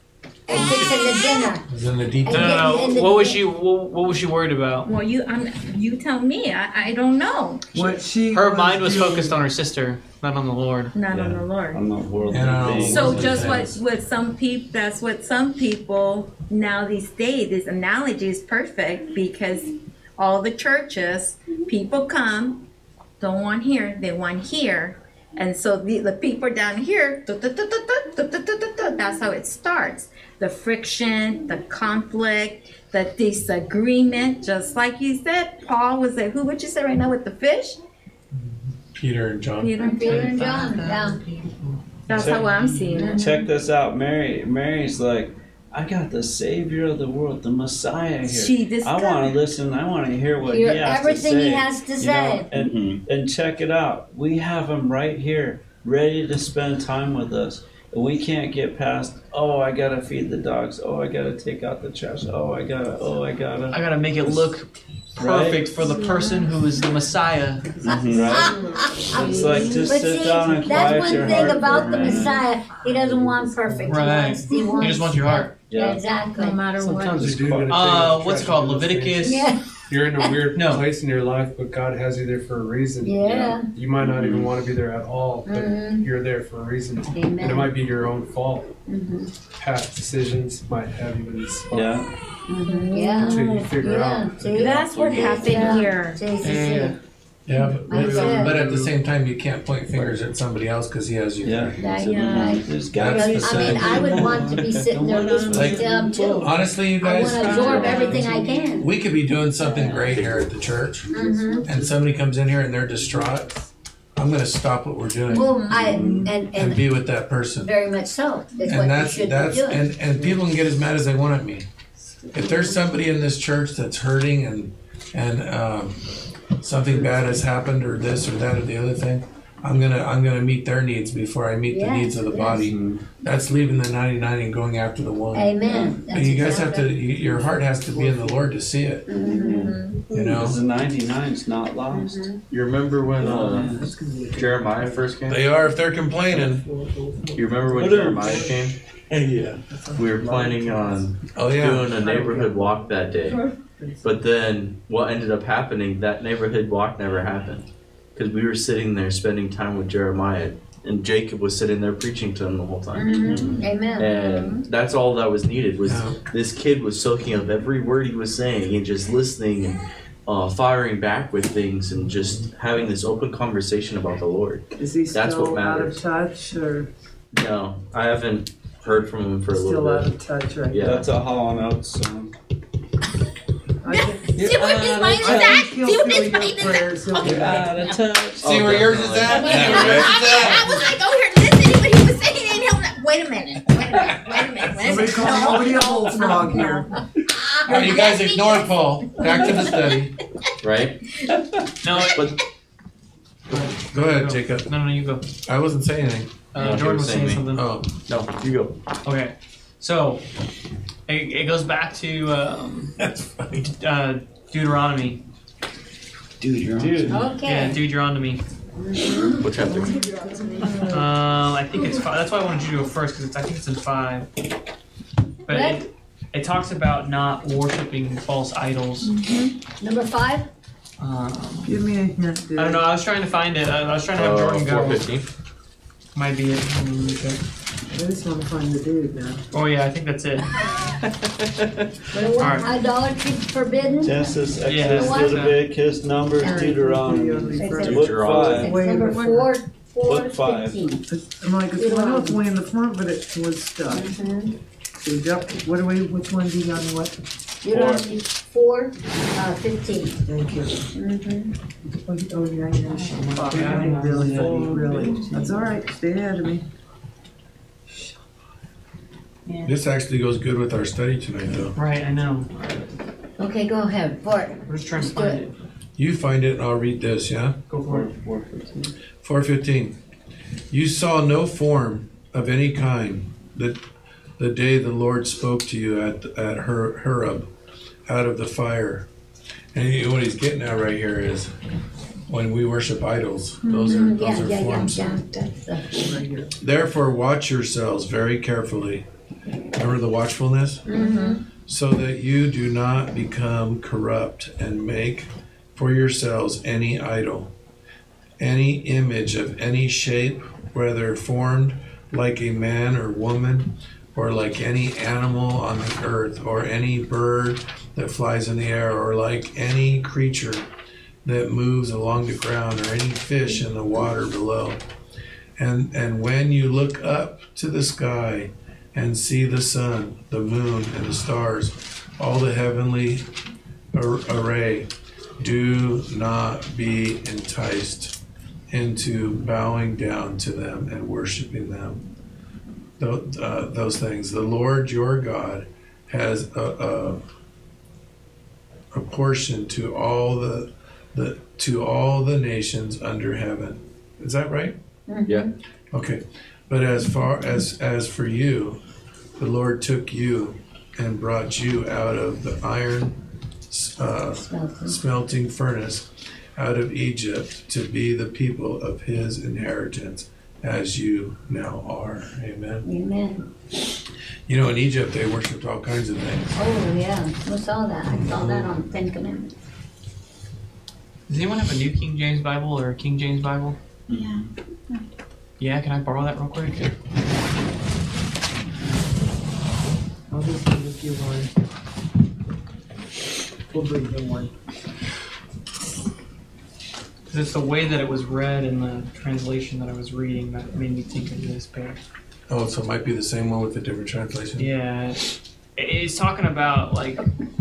and fixing the dinner. It's in the No, detail. no, no. What was she worried about? Well, you tell me. I don't know. Her mind was focused on her sister, not on the Lord. Not on the Lord. I'm not worldly things. So just what some people, that's what some people now these days, this analogy is perfect because all the churches, people come, don't want here, they want here. And so the people down here, that's how it starts. The friction, the conflict, the disagreement, just like you said. Paul was there. Who would you say right now with the fish? Peter and John. Peter and John, yeah. That's how I'm seeing it. Check this out. Mary's like, I got the Savior of the world, the Messiah here. I want to listen. I want to hear what he has to say. Everything he has to say. And check it out. We have him right here, ready to spend time with us. And we can't get past, I got to feed the dogs. I got to take out the trash. I got to make it look perfect for the person who is the Messiah. Right? It's like, just sit down and quiet your heart. That's one thing about the Messiah. He doesn't want perfect. Right. He just wants your heart. Yeah, exactly. No matter Sometimes what. What's it called? Leviticus? Yeah. You're in a weird place in your life, but God has you there for a reason. Yeah. You might not even want to be there at all, but you're there for a reason. Amen. And it might be your own fault. Past decisions might have you in this spot. Yeah. Until you figure out. That's what happened here. Yeah, but at the same time, you can't point fingers at somebody else because he has you. I would want to be sitting there listening to them too. Honestly, you guys, I want to absorb everything I can. We could be doing something great here at the church, and somebody comes in here and they're distraught. I'm going to stop what we're doing. Well, and be with that person. Very much so. That's And what that's you should be doing. and people can get as mad as they want at me. If there's somebody in this church that's hurting and something bad has happened or this or that or the other thing, I'm gonna meet their needs before I meet the needs of the body. That's leaving the 99 and going after the one. Amen. And you guys have to. Your heart has to be in the Lord to see it. You know, the 99's not lost. You remember when Jeremiah first came? They are if they're complaining. You remember when Jeremiah came? Yeah. We were planning on doing a neighborhood walk that day. But then what ended up happening, that neighborhood walk never happened. Because we were sitting there spending time with Jeremiah, and Jacob was sitting there preaching to him the whole time. Amen. And that's all that was needed, was this kid was soaking up every word he was saying and just listening and firing back with things and just having this open conversation about the Lord. Is he That's still what matters. out of touch or No, I haven't heard from him for a little still bit. out of touch right Yeah. That's a Hall & Oates song. See what his mind is at? See what his mind is at? Okay. Out of touch. See where yours is at? I was like over here listening what he was saying, and I'm like, wait a minute. Somebody call nobody a bullfrog here. Oh, you guys ignored Paul. Back to the study. Right? No, But Go ahead, Jacob. no, you go. I wasn't saying anything. Jordan was saying something. Oh, no, you go. Okay, so it goes back to that's funny. Deuteronomy. Okay. Yeah, Deuteronomy. What chapter? I think it's 5. That's why I wanted you to go first because I think it's in 5. But it talks about not worshiping false idols. Number 5. Give me a hint, dude. I don't know. I was trying to find it. I was trying to have Jordan go. 4:15. Might be it. Let me check. I just want to find the dude now. Oh yeah, I think that's it. Alright. Idolatry forbidden. Genesis, Exodus, Yeah, Leviticus, Numbers, Deuteronomy. Deuteronomy. Book 5. Number 4, Book 5. 15. I'm like, I know it's way in the front, but it was stuck. So jump, which one do you got and what? Deuteronomy 4, 15. Thank you. Oh, yeah. Really. That's all right. Stay ahead of me. This actually goes good with our study tonight, though. Right, I know. Okay, go ahead. For it. We're just trying to find it. You find it, and I'll read this. Yeah. Go for it. 4:15. You saw no form of any kind the day the Lord spoke to you at Horeb out of the fire. And what he's getting at right here is when we worship idols, those are forms. Yeah. Therefore, watch yourselves very carefully Remember the watchfulness? Mm-hmm. So that you do not become corrupt and make for yourselves any idol, any image of any shape, whether formed like a man or woman, or like any animal on the earth, or any bird that flies in the air, or like any creature that moves along the ground, or any fish in the water below. And when you look up to the sky and see the sun, the moon, and the stars, all the heavenly array, do not be enticed into bowing down to them and worshiping them. Those things. The Lord your God has a portion to all the nations under heaven. Is that right? Yeah. Okay. But as far as for you, the Lord took you and brought you out of the iron smelting furnace, out of Egypt, to be the people of his inheritance, as you now are. Amen. Amen. You know, in Egypt, they worshipped all kinds of things. Oh, yeah. We saw that. I saw that on the Ten Commandments. Does anyone have a New King James Bible or a King James Bible? Yeah. Yeah, can I borrow that real quick? I'll just give you one. We'll bring him one. Because it's the way that it was read in the translation that I was reading that made me think of this pair. Oh, so it might be the same one with a different translation. Yeah, it's talking about like,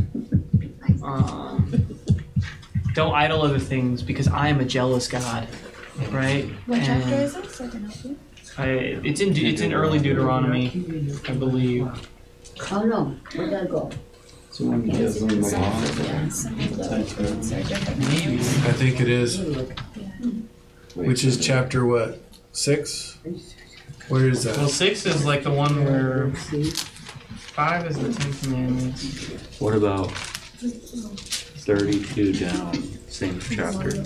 don't idol other things because I am a jealous God, right? What chapter is it? So I can help you. It's in early Deuteronomy, I believe. Oh, no. We gotta go. So when you give them the law, Maybe. I think it is. Which is chapter what? 6? Where is Well, that? 6 is like the one where 5 is the 10 Commandments. What about 32 down, same chapter?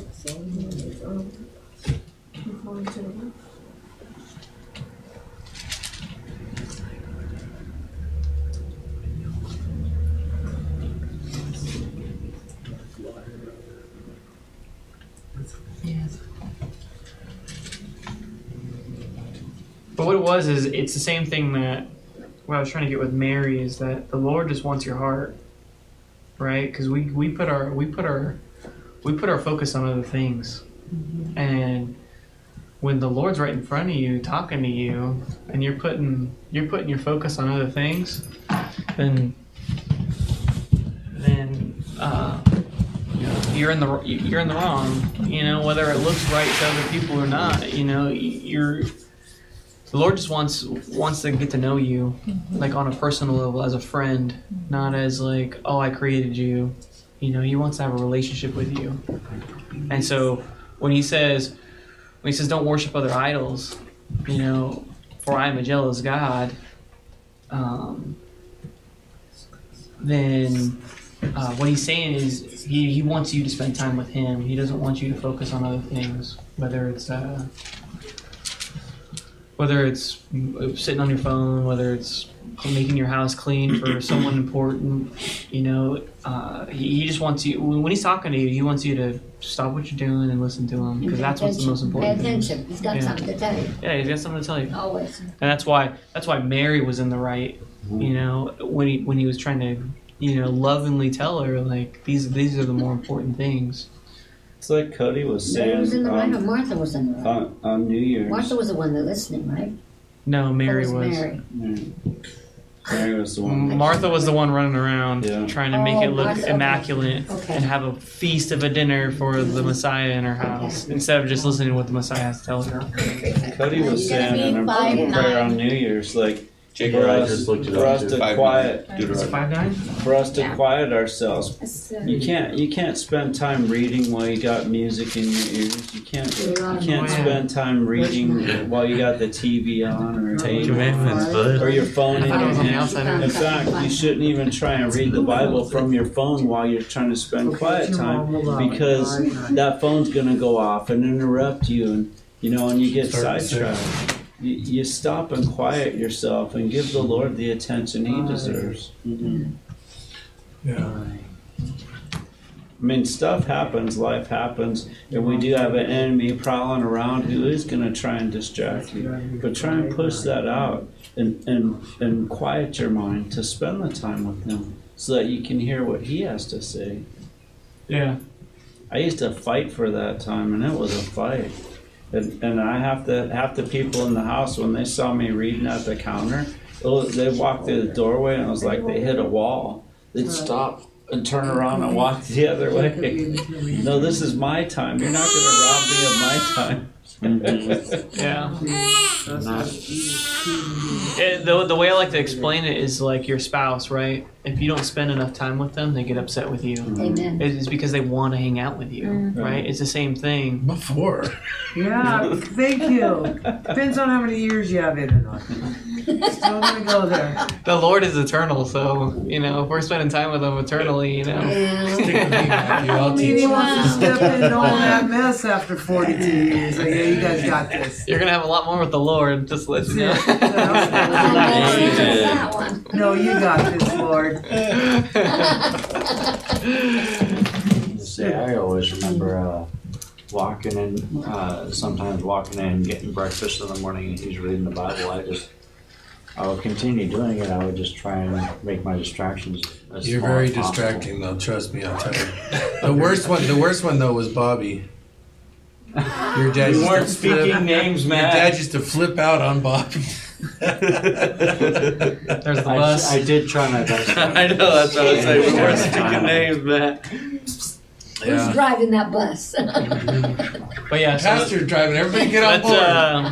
But what it was is it's the same thing that what I was trying to get with Mary is that the Lord just wants your heart, right? Because we put our focus on other things, and when the Lord's right in front of you, talking to you, and you're putting your focus on other things, then you're in the wrong. You know, whether it looks right to other people or not. You know, the Lord just wants to get to know you, like on a personal level, as a friend, not as like, oh, I created you. You know, He wants to have a relationship with you. And so when He says don't worship other idols, you know, for I am a jealous God, then what He's saying is he wants you to spend time with Him. He doesn't want you to focus on other things, whether it's sitting on your phone, whether it's making your house clean for someone important. You know, He just wants you, when He's talking to you, He wants you to stop what you're doing and listen to Him, because that's what's the most important Pay thing. attention. He's got something to tell you. Yeah, He's got something to tell you. Always. And that's why Mary was in the right, you know, when he was trying to, you know, lovingly tell her, like, these are the more important things. it's like Cody was Mary saying was in the right, or Martha was in the right? on New Year's. Martha was the one that listening, right? No, Mary That was. Mary. Mary was the one. Martha was the one running around Yeah. trying to make it look Martha, okay. immaculate Okay. and have a feast of a dinner for the Messiah in her house, instead of just listening to what the Messiah has to tell her. Cody was saying in a prayer on New Year's, like, Jacob, for I us, just looked it for up. us to 5:9. quiet, Is it 5:9? for us to Yeah. quiet ourselves. You can't spend time reading while you got music in your ears. You can't spend time reading while you got the TV on or Commandments, bud. or your phone in I thought it your was on the hand. outside. In fact, you shouldn't even try and read the Bible from your phone while you're trying to spend quiet time, because that phone's gonna go off and interrupt you, and you know, and you get Start to sidetracked. you stop and quiet yourself and give the Lord the attention He deserves. Yeah. I mean, stuff happens, life happens, and we do have an enemy prowling around who is going to try and distract you. But try and push that out and quiet your mind to spend the time with Him so that you can hear what He has to say. Yeah. I used to fight for that time, and it was a fight. And I have half the people in the house, when they saw me reading at the counter, they walked through the doorway, and it was like they hit a wall. They'd stop and turn around and walk the other way. No, this is my time. You're not going to rob me of my time. Yeah. The way I like to explain it is like your spouse, right? If you don't spend enough time with them, they get upset with you. Amen. It's because they want to hang out with you, right? It's the same thing. Before. Yeah, thank you. Depends on how many years you have in or not. Still gonna go there. The Lord is eternal, so if we're spending time with Him eternally, Stick with me, Matthew. I'll teach He you. wants to step into all that mess after 42 years. So yeah, you guys got this. You're gonna have a lot more with the Lord. Just to let you know. That one. No, you got this, Lord. See, I always remember walking in, sometimes walking in, getting breakfast in the morning, and he's reading the Bible. I would continue doing it. I would just try and make my distractions as You're small very as possible. distracting, though. Trust me, I'll tell you. The worst one though was Bobby. Your dad. You used weren't to flip- speaking names, Your man. dad used to flip out on Bobby. There's the bus. I did try my best. I know, that's what I was saying. We weren't speaking names, man. Who's driving that bus? But yeah, so Pastor driving. Everybody get on board.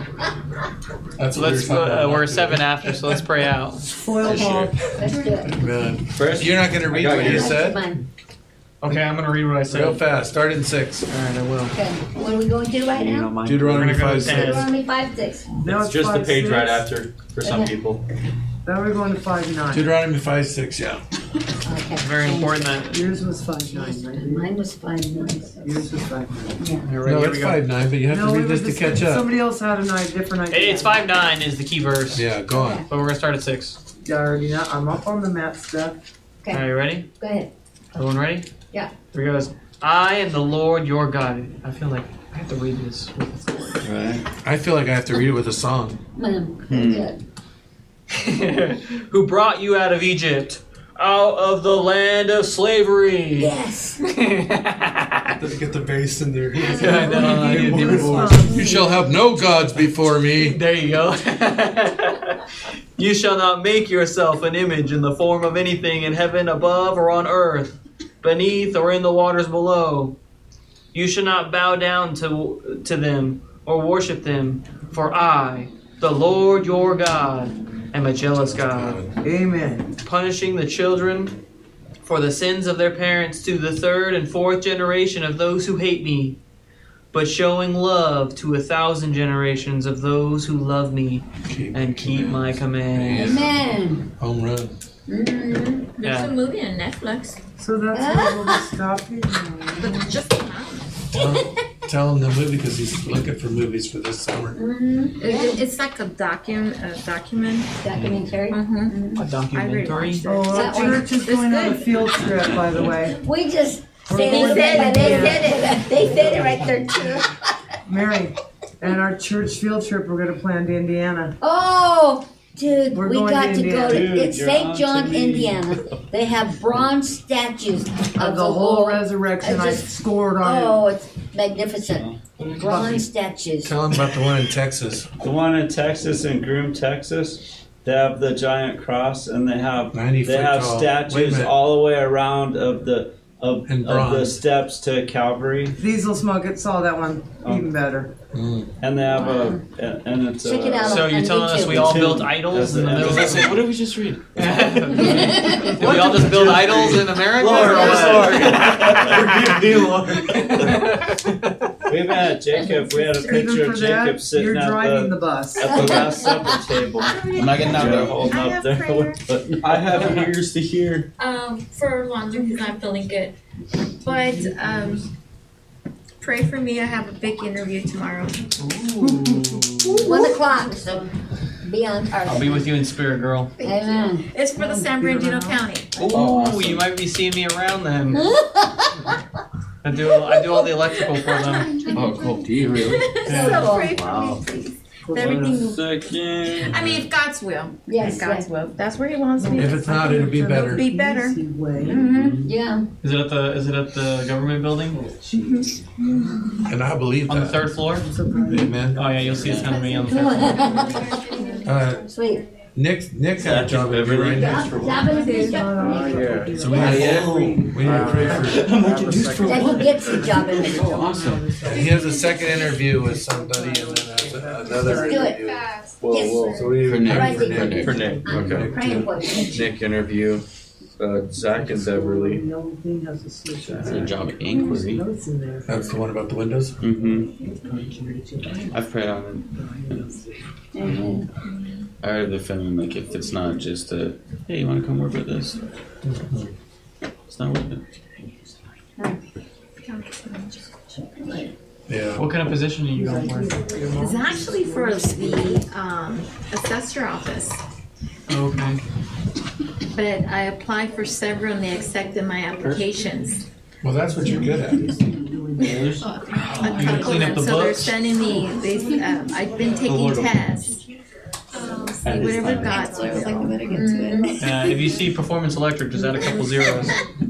That's what let's we were talking about. we're 7 after, so let's pray out. Foil ball. Let's do it. Man. First, You're not going to read what you That's said? mine. Okay, I'm gonna read what I said. Real fast. Start in 6. All right, I will. Okay, what are we going to right You now? don't mind? Deuteronomy We're gonna go 5, 6. to Deuteronomy 5:6. Now It's just the page 5:6. right after for some Okay. people. Now we're going to 5:9. Deuteronomy 5, 6, yeah. Okay. It's very important that. Yours was 5:9, right? Mine was 5:9. Yours was 5:9. Yeah. All right, No, here it's we go. 5, 9, but you have to read this to catch up. Somebody else had a different idea. It's 5:9 is the key verse. Yeah, go on. But we're gonna start at 6. I already know. I'm up on the map stuff. All right, you ready? Go ahead. Everyone ready? Yeah. Here goes. I am the Lord your God. I feel like I have to read this with authority. Right. I feel like I have to read it with a song. Good. Who brought you out of Egypt, out of the land of slavery. Yes. Get the bass in there. I know, I need a deeper voice. You shall have no gods before me. There you go. You shall not make yourself an image in the form of anything in heaven above or on earth, beneath or in the waters below. You shall not bow down to them or worship them, for I, the Lord your God, am a jealous God, Amen. punishing the children for the sins of their parents to the 3rd and 4th generation of those who hate me, but showing love to 1,000 generations of those who love me and keep my commands. Amen. Home run. Mm-hmm. There's Yeah. a movie on Netflix. So that's where we'll stop here. But it just came out. Tell him the movie because he's looking for movies for this summer. Mm-hmm. It's like a document. Documentary. Mm-hmm. A documentary. Oh, our That one. church is going on a field trip, by the way. We just They said said it. They said it right there too. Mary, and our church field trip, we're going to plan to Indiana. Oh, dude, We're we going got to to go to Indiana. it's Dude, St. you're John, on to me. Indiana. They have bronze statues Of the whole Lord. resurrection, I I just- scored on it. Oh, it's magnificent. Bronze statues. Tell him about the one in Texas. The one in Texas, in Groom, Texas, they have the giant cross, and they have 90 foot tall. Wait a statues minute. all the way around of the In of the bronze. steps to Calvary, Diesel Smoke, it saw that one even better. and they have and it's Check it out. So you're on telling us YouTube. we all Two. built idols in the middle of That's the What did we just read? Did we all just build idols in America? Lord, or I'm what? We even had Jacob. We had a Even picture for of Jacob that, sitting you're at driving the the bus. Last Supper table. I'm not getting out They're there. holding I up have there. prayer. I have ears to hear. For laundry because I'm feeling good. But pray for me. I have a big interview tomorrow. Ooh. 1 o'clock, so be on target. I'll be with you in spirit, girl. Amen. It's for the San Bernardino County. Ooh, you might be seeing me around then. I do all the electrical for them. Oh, cool. Do you really? So pray for Wow. me, please. Everything. Second. I mean, if God's will. Yes, If God's will. That's where He wants me. If it's not, it'll be better. Be better. Mm-hmm. Yeah. Is it at the government building And I believe on the that. 3rd floor? Amen. Oh yeah, you'll see it's kind of me on the 3rd floor. Sweet. Nick had a job interview right now. Job interview. So we need to pray for. That he gets the job interview. Awesome. He has a second interview with somebody, and then has another Let's do it. interview. Yes. So we For Nick. Right, for Nick. Nick. For Nick. Okay. Praying for you. Nick interview. Zach and Beverly. It's a job inquiry. That's the one about the windows. Mm-hmm. I've prayed on it. I have the feeling like if it's not just a, hey, you want to come work with us? It's not worth it. Yeah. What kind of position are you going for? It's actually for the assessor office. Okay. But I applied for several and they accepted my applications. Well, that's what you're good at. A You couple of clean up them. the So they're books? sending me, I've been taking tests. See whatever God's will. If you see Performance Electric, just add a couple zeros.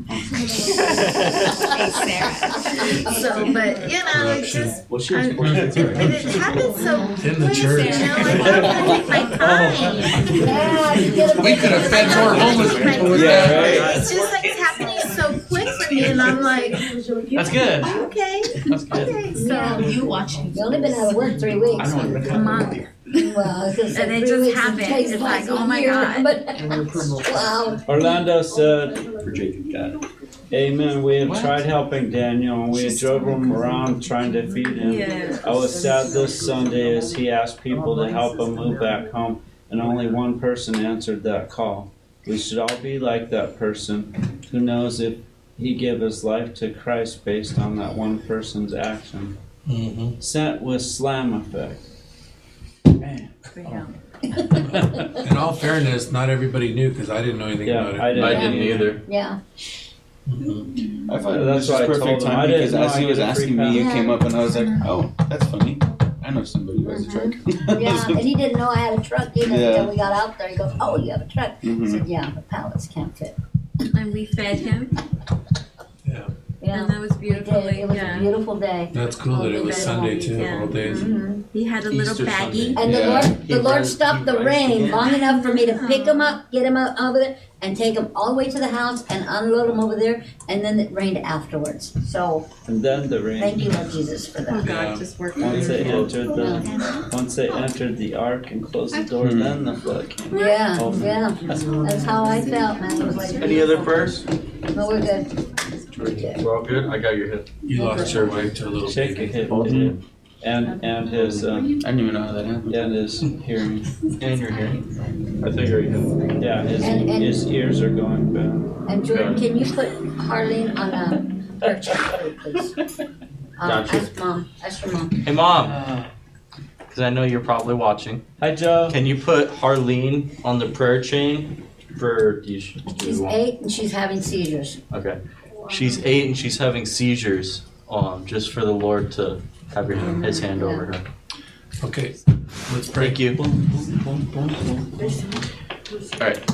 So, but you know, it's just Well, she I- was it happens so In the quick, church. you know, like I don't wanna take my time. Yeah, you get a We could have fed more homeless people with Yeah, that. right. It's just like it's happening so quick for me, and I'm like, That's good. okay, That's good. okay. So You only been out of work 3 weeks. a month. Well, I was gonna say And it 3 just weeks happened. takes It's twice like, a oh my year, God. But, wow. Orlando said, for Jacob Dad. Amen. We have tried helping Daniel and we drove him around trying to feed him. Yeah. I was sad this Sunday as he asked people to help him move back home, and only one person answered that call. We should all be like that person. Who knows if he gave his life to Christ based on that one person's action. Mm-hmm. Sent with slam effect. In all fairness, not everybody knew because I didn't know anything Yeah, about it. I didn't either. Yeah. I thought it That's was just why I told perfect him. I time didn't because know as I he was could asking me, freak you out. came up and I was like, oh, that's funny. I know somebody who has a truck. Yeah, and he didn't know I had a truck either Yeah. until we got out there. He goes, "Oh, you have a truck?" I Mhm. said, "Yeah, the pallets can't fit." And we fed him, Yeah. Yeah, and that was we did. beautifully. It was a Yeah. beautiful day. That's cool that it was Sunday too, Yeah. all days. Mhm. He had a little Easter baggie. Sunday. And Yeah. the Lord stopped the rain long enough for me to pick him up, get him out of it, and take him all the way to the house and unload him over there. And then it rained afterwards. So And then the rain. thank you, Lord Jesus, for Oh that. God, Yeah. just work. Once they entered the ark and closed the door, then the flood came. Yeah, Oh. yeah. That's how I felt, man. It was like, Any other prayers? no, we're good. We're all good. I got your hip. You lost your wife to a little Shake a baby. hip, and his I didn't even know how that happened. and his hearing. And your hearing. I think your hip. Yeah, And- his ears are going bad. And Jordan, can you put Harleen on a her check, please? Gotcha. Ask mom. Ask your mom. Hey, Mom. Because I know you're probably watching. Hi, Joe. Can you put Harleen on the prayer chain for these? She's 8 and she's having seizures. Okay. She's 8 and she's having seizures. Just for the Lord to have his hand over her. Okay, let's pray. Thank you. All right.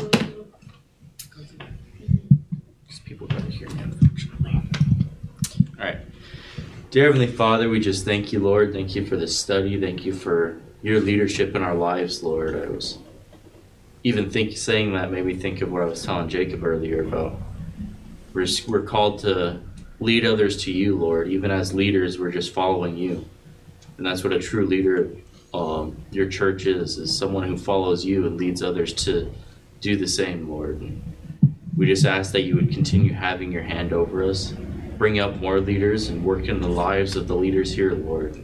These people gotta hear me, unfortunately. All right. Dear Heavenly Father, we just thank you, Lord. Thank you for this study. Thank you for your leadership in our lives, Lord. I was even saying that made me think of what I was telling Jacob earlier about we're called to lead others to you, Lord. Even as leaders, we're just following you. And that's what a true leader your church is someone who follows you and leads others to do the same, Lord. And we just ask that you would continue having your hand over us, bring up more leaders and work in the lives of the leaders here, Lord.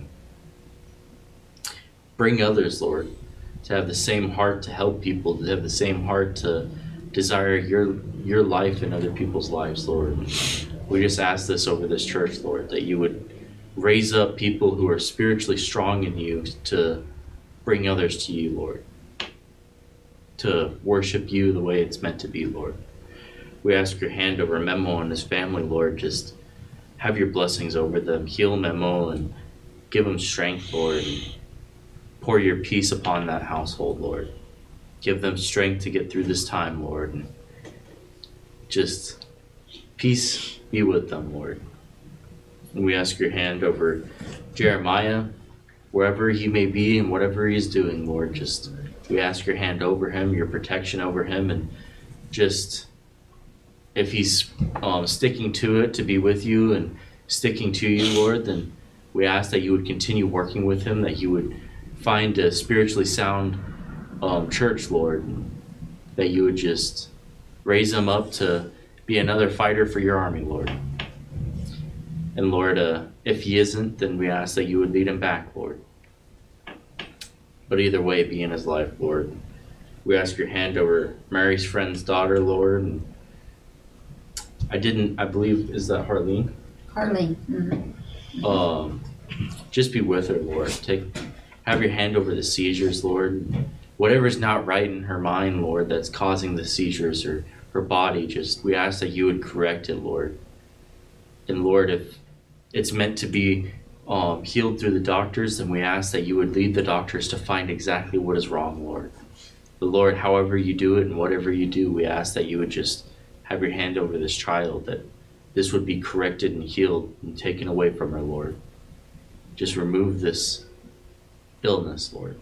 Bring others, Lord, to have the same heart to help people, to have the same heart to desire your life in other people's lives, Lord. We just ask this over this church, Lord, that you would raise up people who are spiritually strong in you to bring others to you, Lord, to worship you the way it's meant to be, Lord. We ask your hand over Memo and his family, Lord. Just have your blessings over them. Heal Memo and give him strength, Lord. And pour your peace upon that household, Lord. Give them strength to get through this time, Lord. And just peace be with them, Lord. And we ask your hand over Jeremiah, wherever he may be and whatever he's doing, Lord. Just we ask your hand over him, your protection over him, and just if he's sticking to it to be with you and sticking to you, Lord, then we ask that you would continue working with him, that you would find a spiritually sound church, Lord, that you would just raise him up to be another fighter for your army, Lord. And Lord, if he isn't, then we ask that you would lead him back, Lord. But either way, be in his life, Lord. We ask your hand over Mary's friend's daughter, Lord. And I believe, is that Harleen? Harleen. Mm-hmm. Just be with her, Lord. Have your hand over the seizures, Lord. Whatever's not right in her mind, Lord, that's causing the seizures or her body, we ask that you would correct it, Lord. And Lord, if it's meant to be healed through the doctors, then we ask that you would lead the doctors to find exactly what is wrong, Lord. But Lord, however you do it and whatever you do, we ask that you would just have your hand over this child, that this would be corrected and healed and taken away from her, Lord. Just remove this illness, Lord.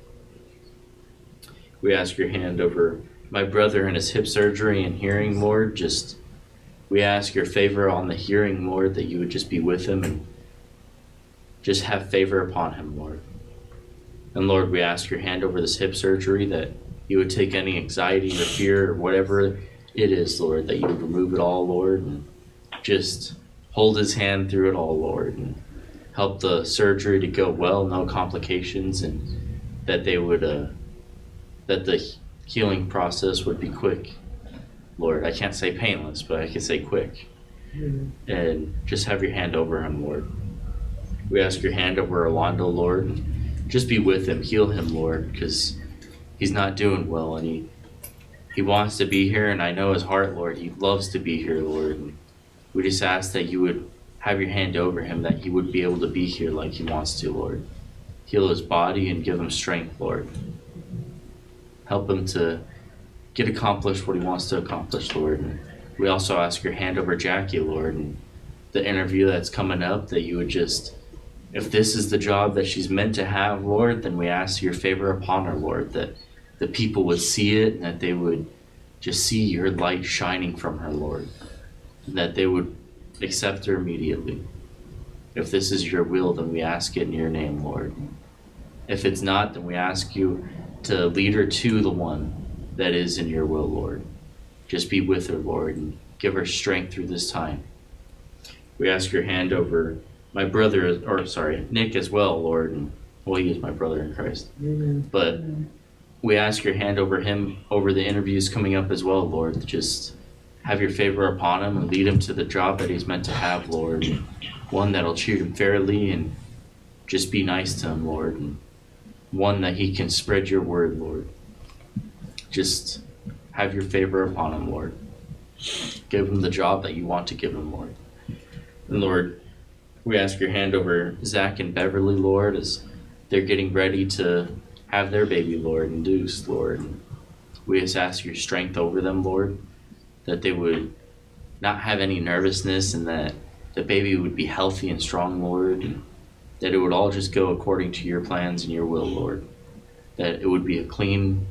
We ask your hand over my brother and his hip surgery and hearing, Lord. We ask your favor on the hearing, Lord, that you would just be with him and just have favor upon him, Lord. And Lord, we ask your hand over this hip surgery, that you would take any anxiety or fear or whatever it is, Lord, that you would remove it all, Lord, and just hold his hand through it all, Lord, and help the surgery to go well, no complications, and that they would, that the healing process would be quick, Lord. I can't say painless, but I can say quick. And just have your hand over him, Lord. We ask your hand over Orlando, Lord, and just be with him, heal him, Lord, because he's not doing well, and he wants to be here, and I know his heart, Lord. He loves to be here, Lord. And we just ask that you would have your hand over him, that he would be able to be here like he wants to, Lord. Heal his body and give him strength, Lord. Help him to get accomplished what he wants to accomplish, Lord. And we also ask your hand over Jackie, Lord, and the interview that's coming up, that you would just, if this is the job that she's meant to have, Lord, then we ask your favor upon her, Lord, that the people would see it and that they would just see your light shining from her, Lord, and that they would accept her immediately. If this is your will, then we ask it in your name, Lord. If it's not, then we ask you to lead her to the one that is in your will, Lord. Just be with her, Lord, and give her strength through this time. We ask your hand over my brother, Nick as well, Lord. And, well, he is my brother in Christ. But we ask your hand over him, over the interviews coming up as well, Lord. Just have your favor upon him and lead him to the job that he's meant to have, Lord. One that'll treat him fairly and just be nice to him, Lord. And one that he can spread your word, Lord. Just have your favor upon him, Lord. Give him the job that you want to give him, Lord. And Lord, we ask your hand over Zach and Beverly, Lord, as they're getting ready to have their baby, Lord, induced, Lord. And we just ask your strength over them, Lord, that they would not have any nervousness and that the baby would be healthy and strong, Lord, and that it would all just go according to your plans and your will, Lord. That it would be a clean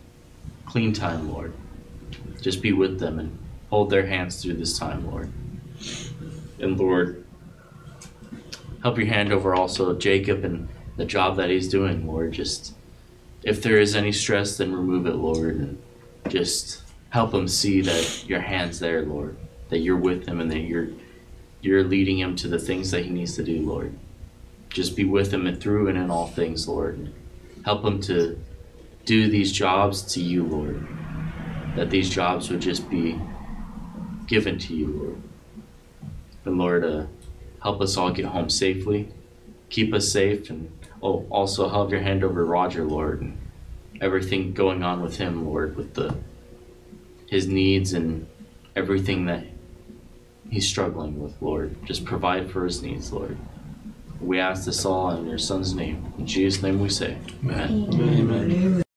time, Lord. Just be with them and hold their hands through this time, Lord. And Lord, help your hand over also Jacob and the job that he's doing, Lord. Just if there is any stress, then remove it, Lord. And just help him see that your hand's there, Lord. That you're with him and that you're leading him to the things that he needs to do, Lord. Just be with him and through and in all things, Lord. Help him to do these jobs to you, Lord. That these jobs would just be given to you, Lord. And Lord, help us all get home safely. Keep us safe and Oh, also have your hand over Roger, Lord. Everything going on with him, Lord, with his needs and everything that he's struggling with, Lord. Just provide for his needs, Lord. We ask this all in your Son's name. In Jesus' name we say, amen. Amen.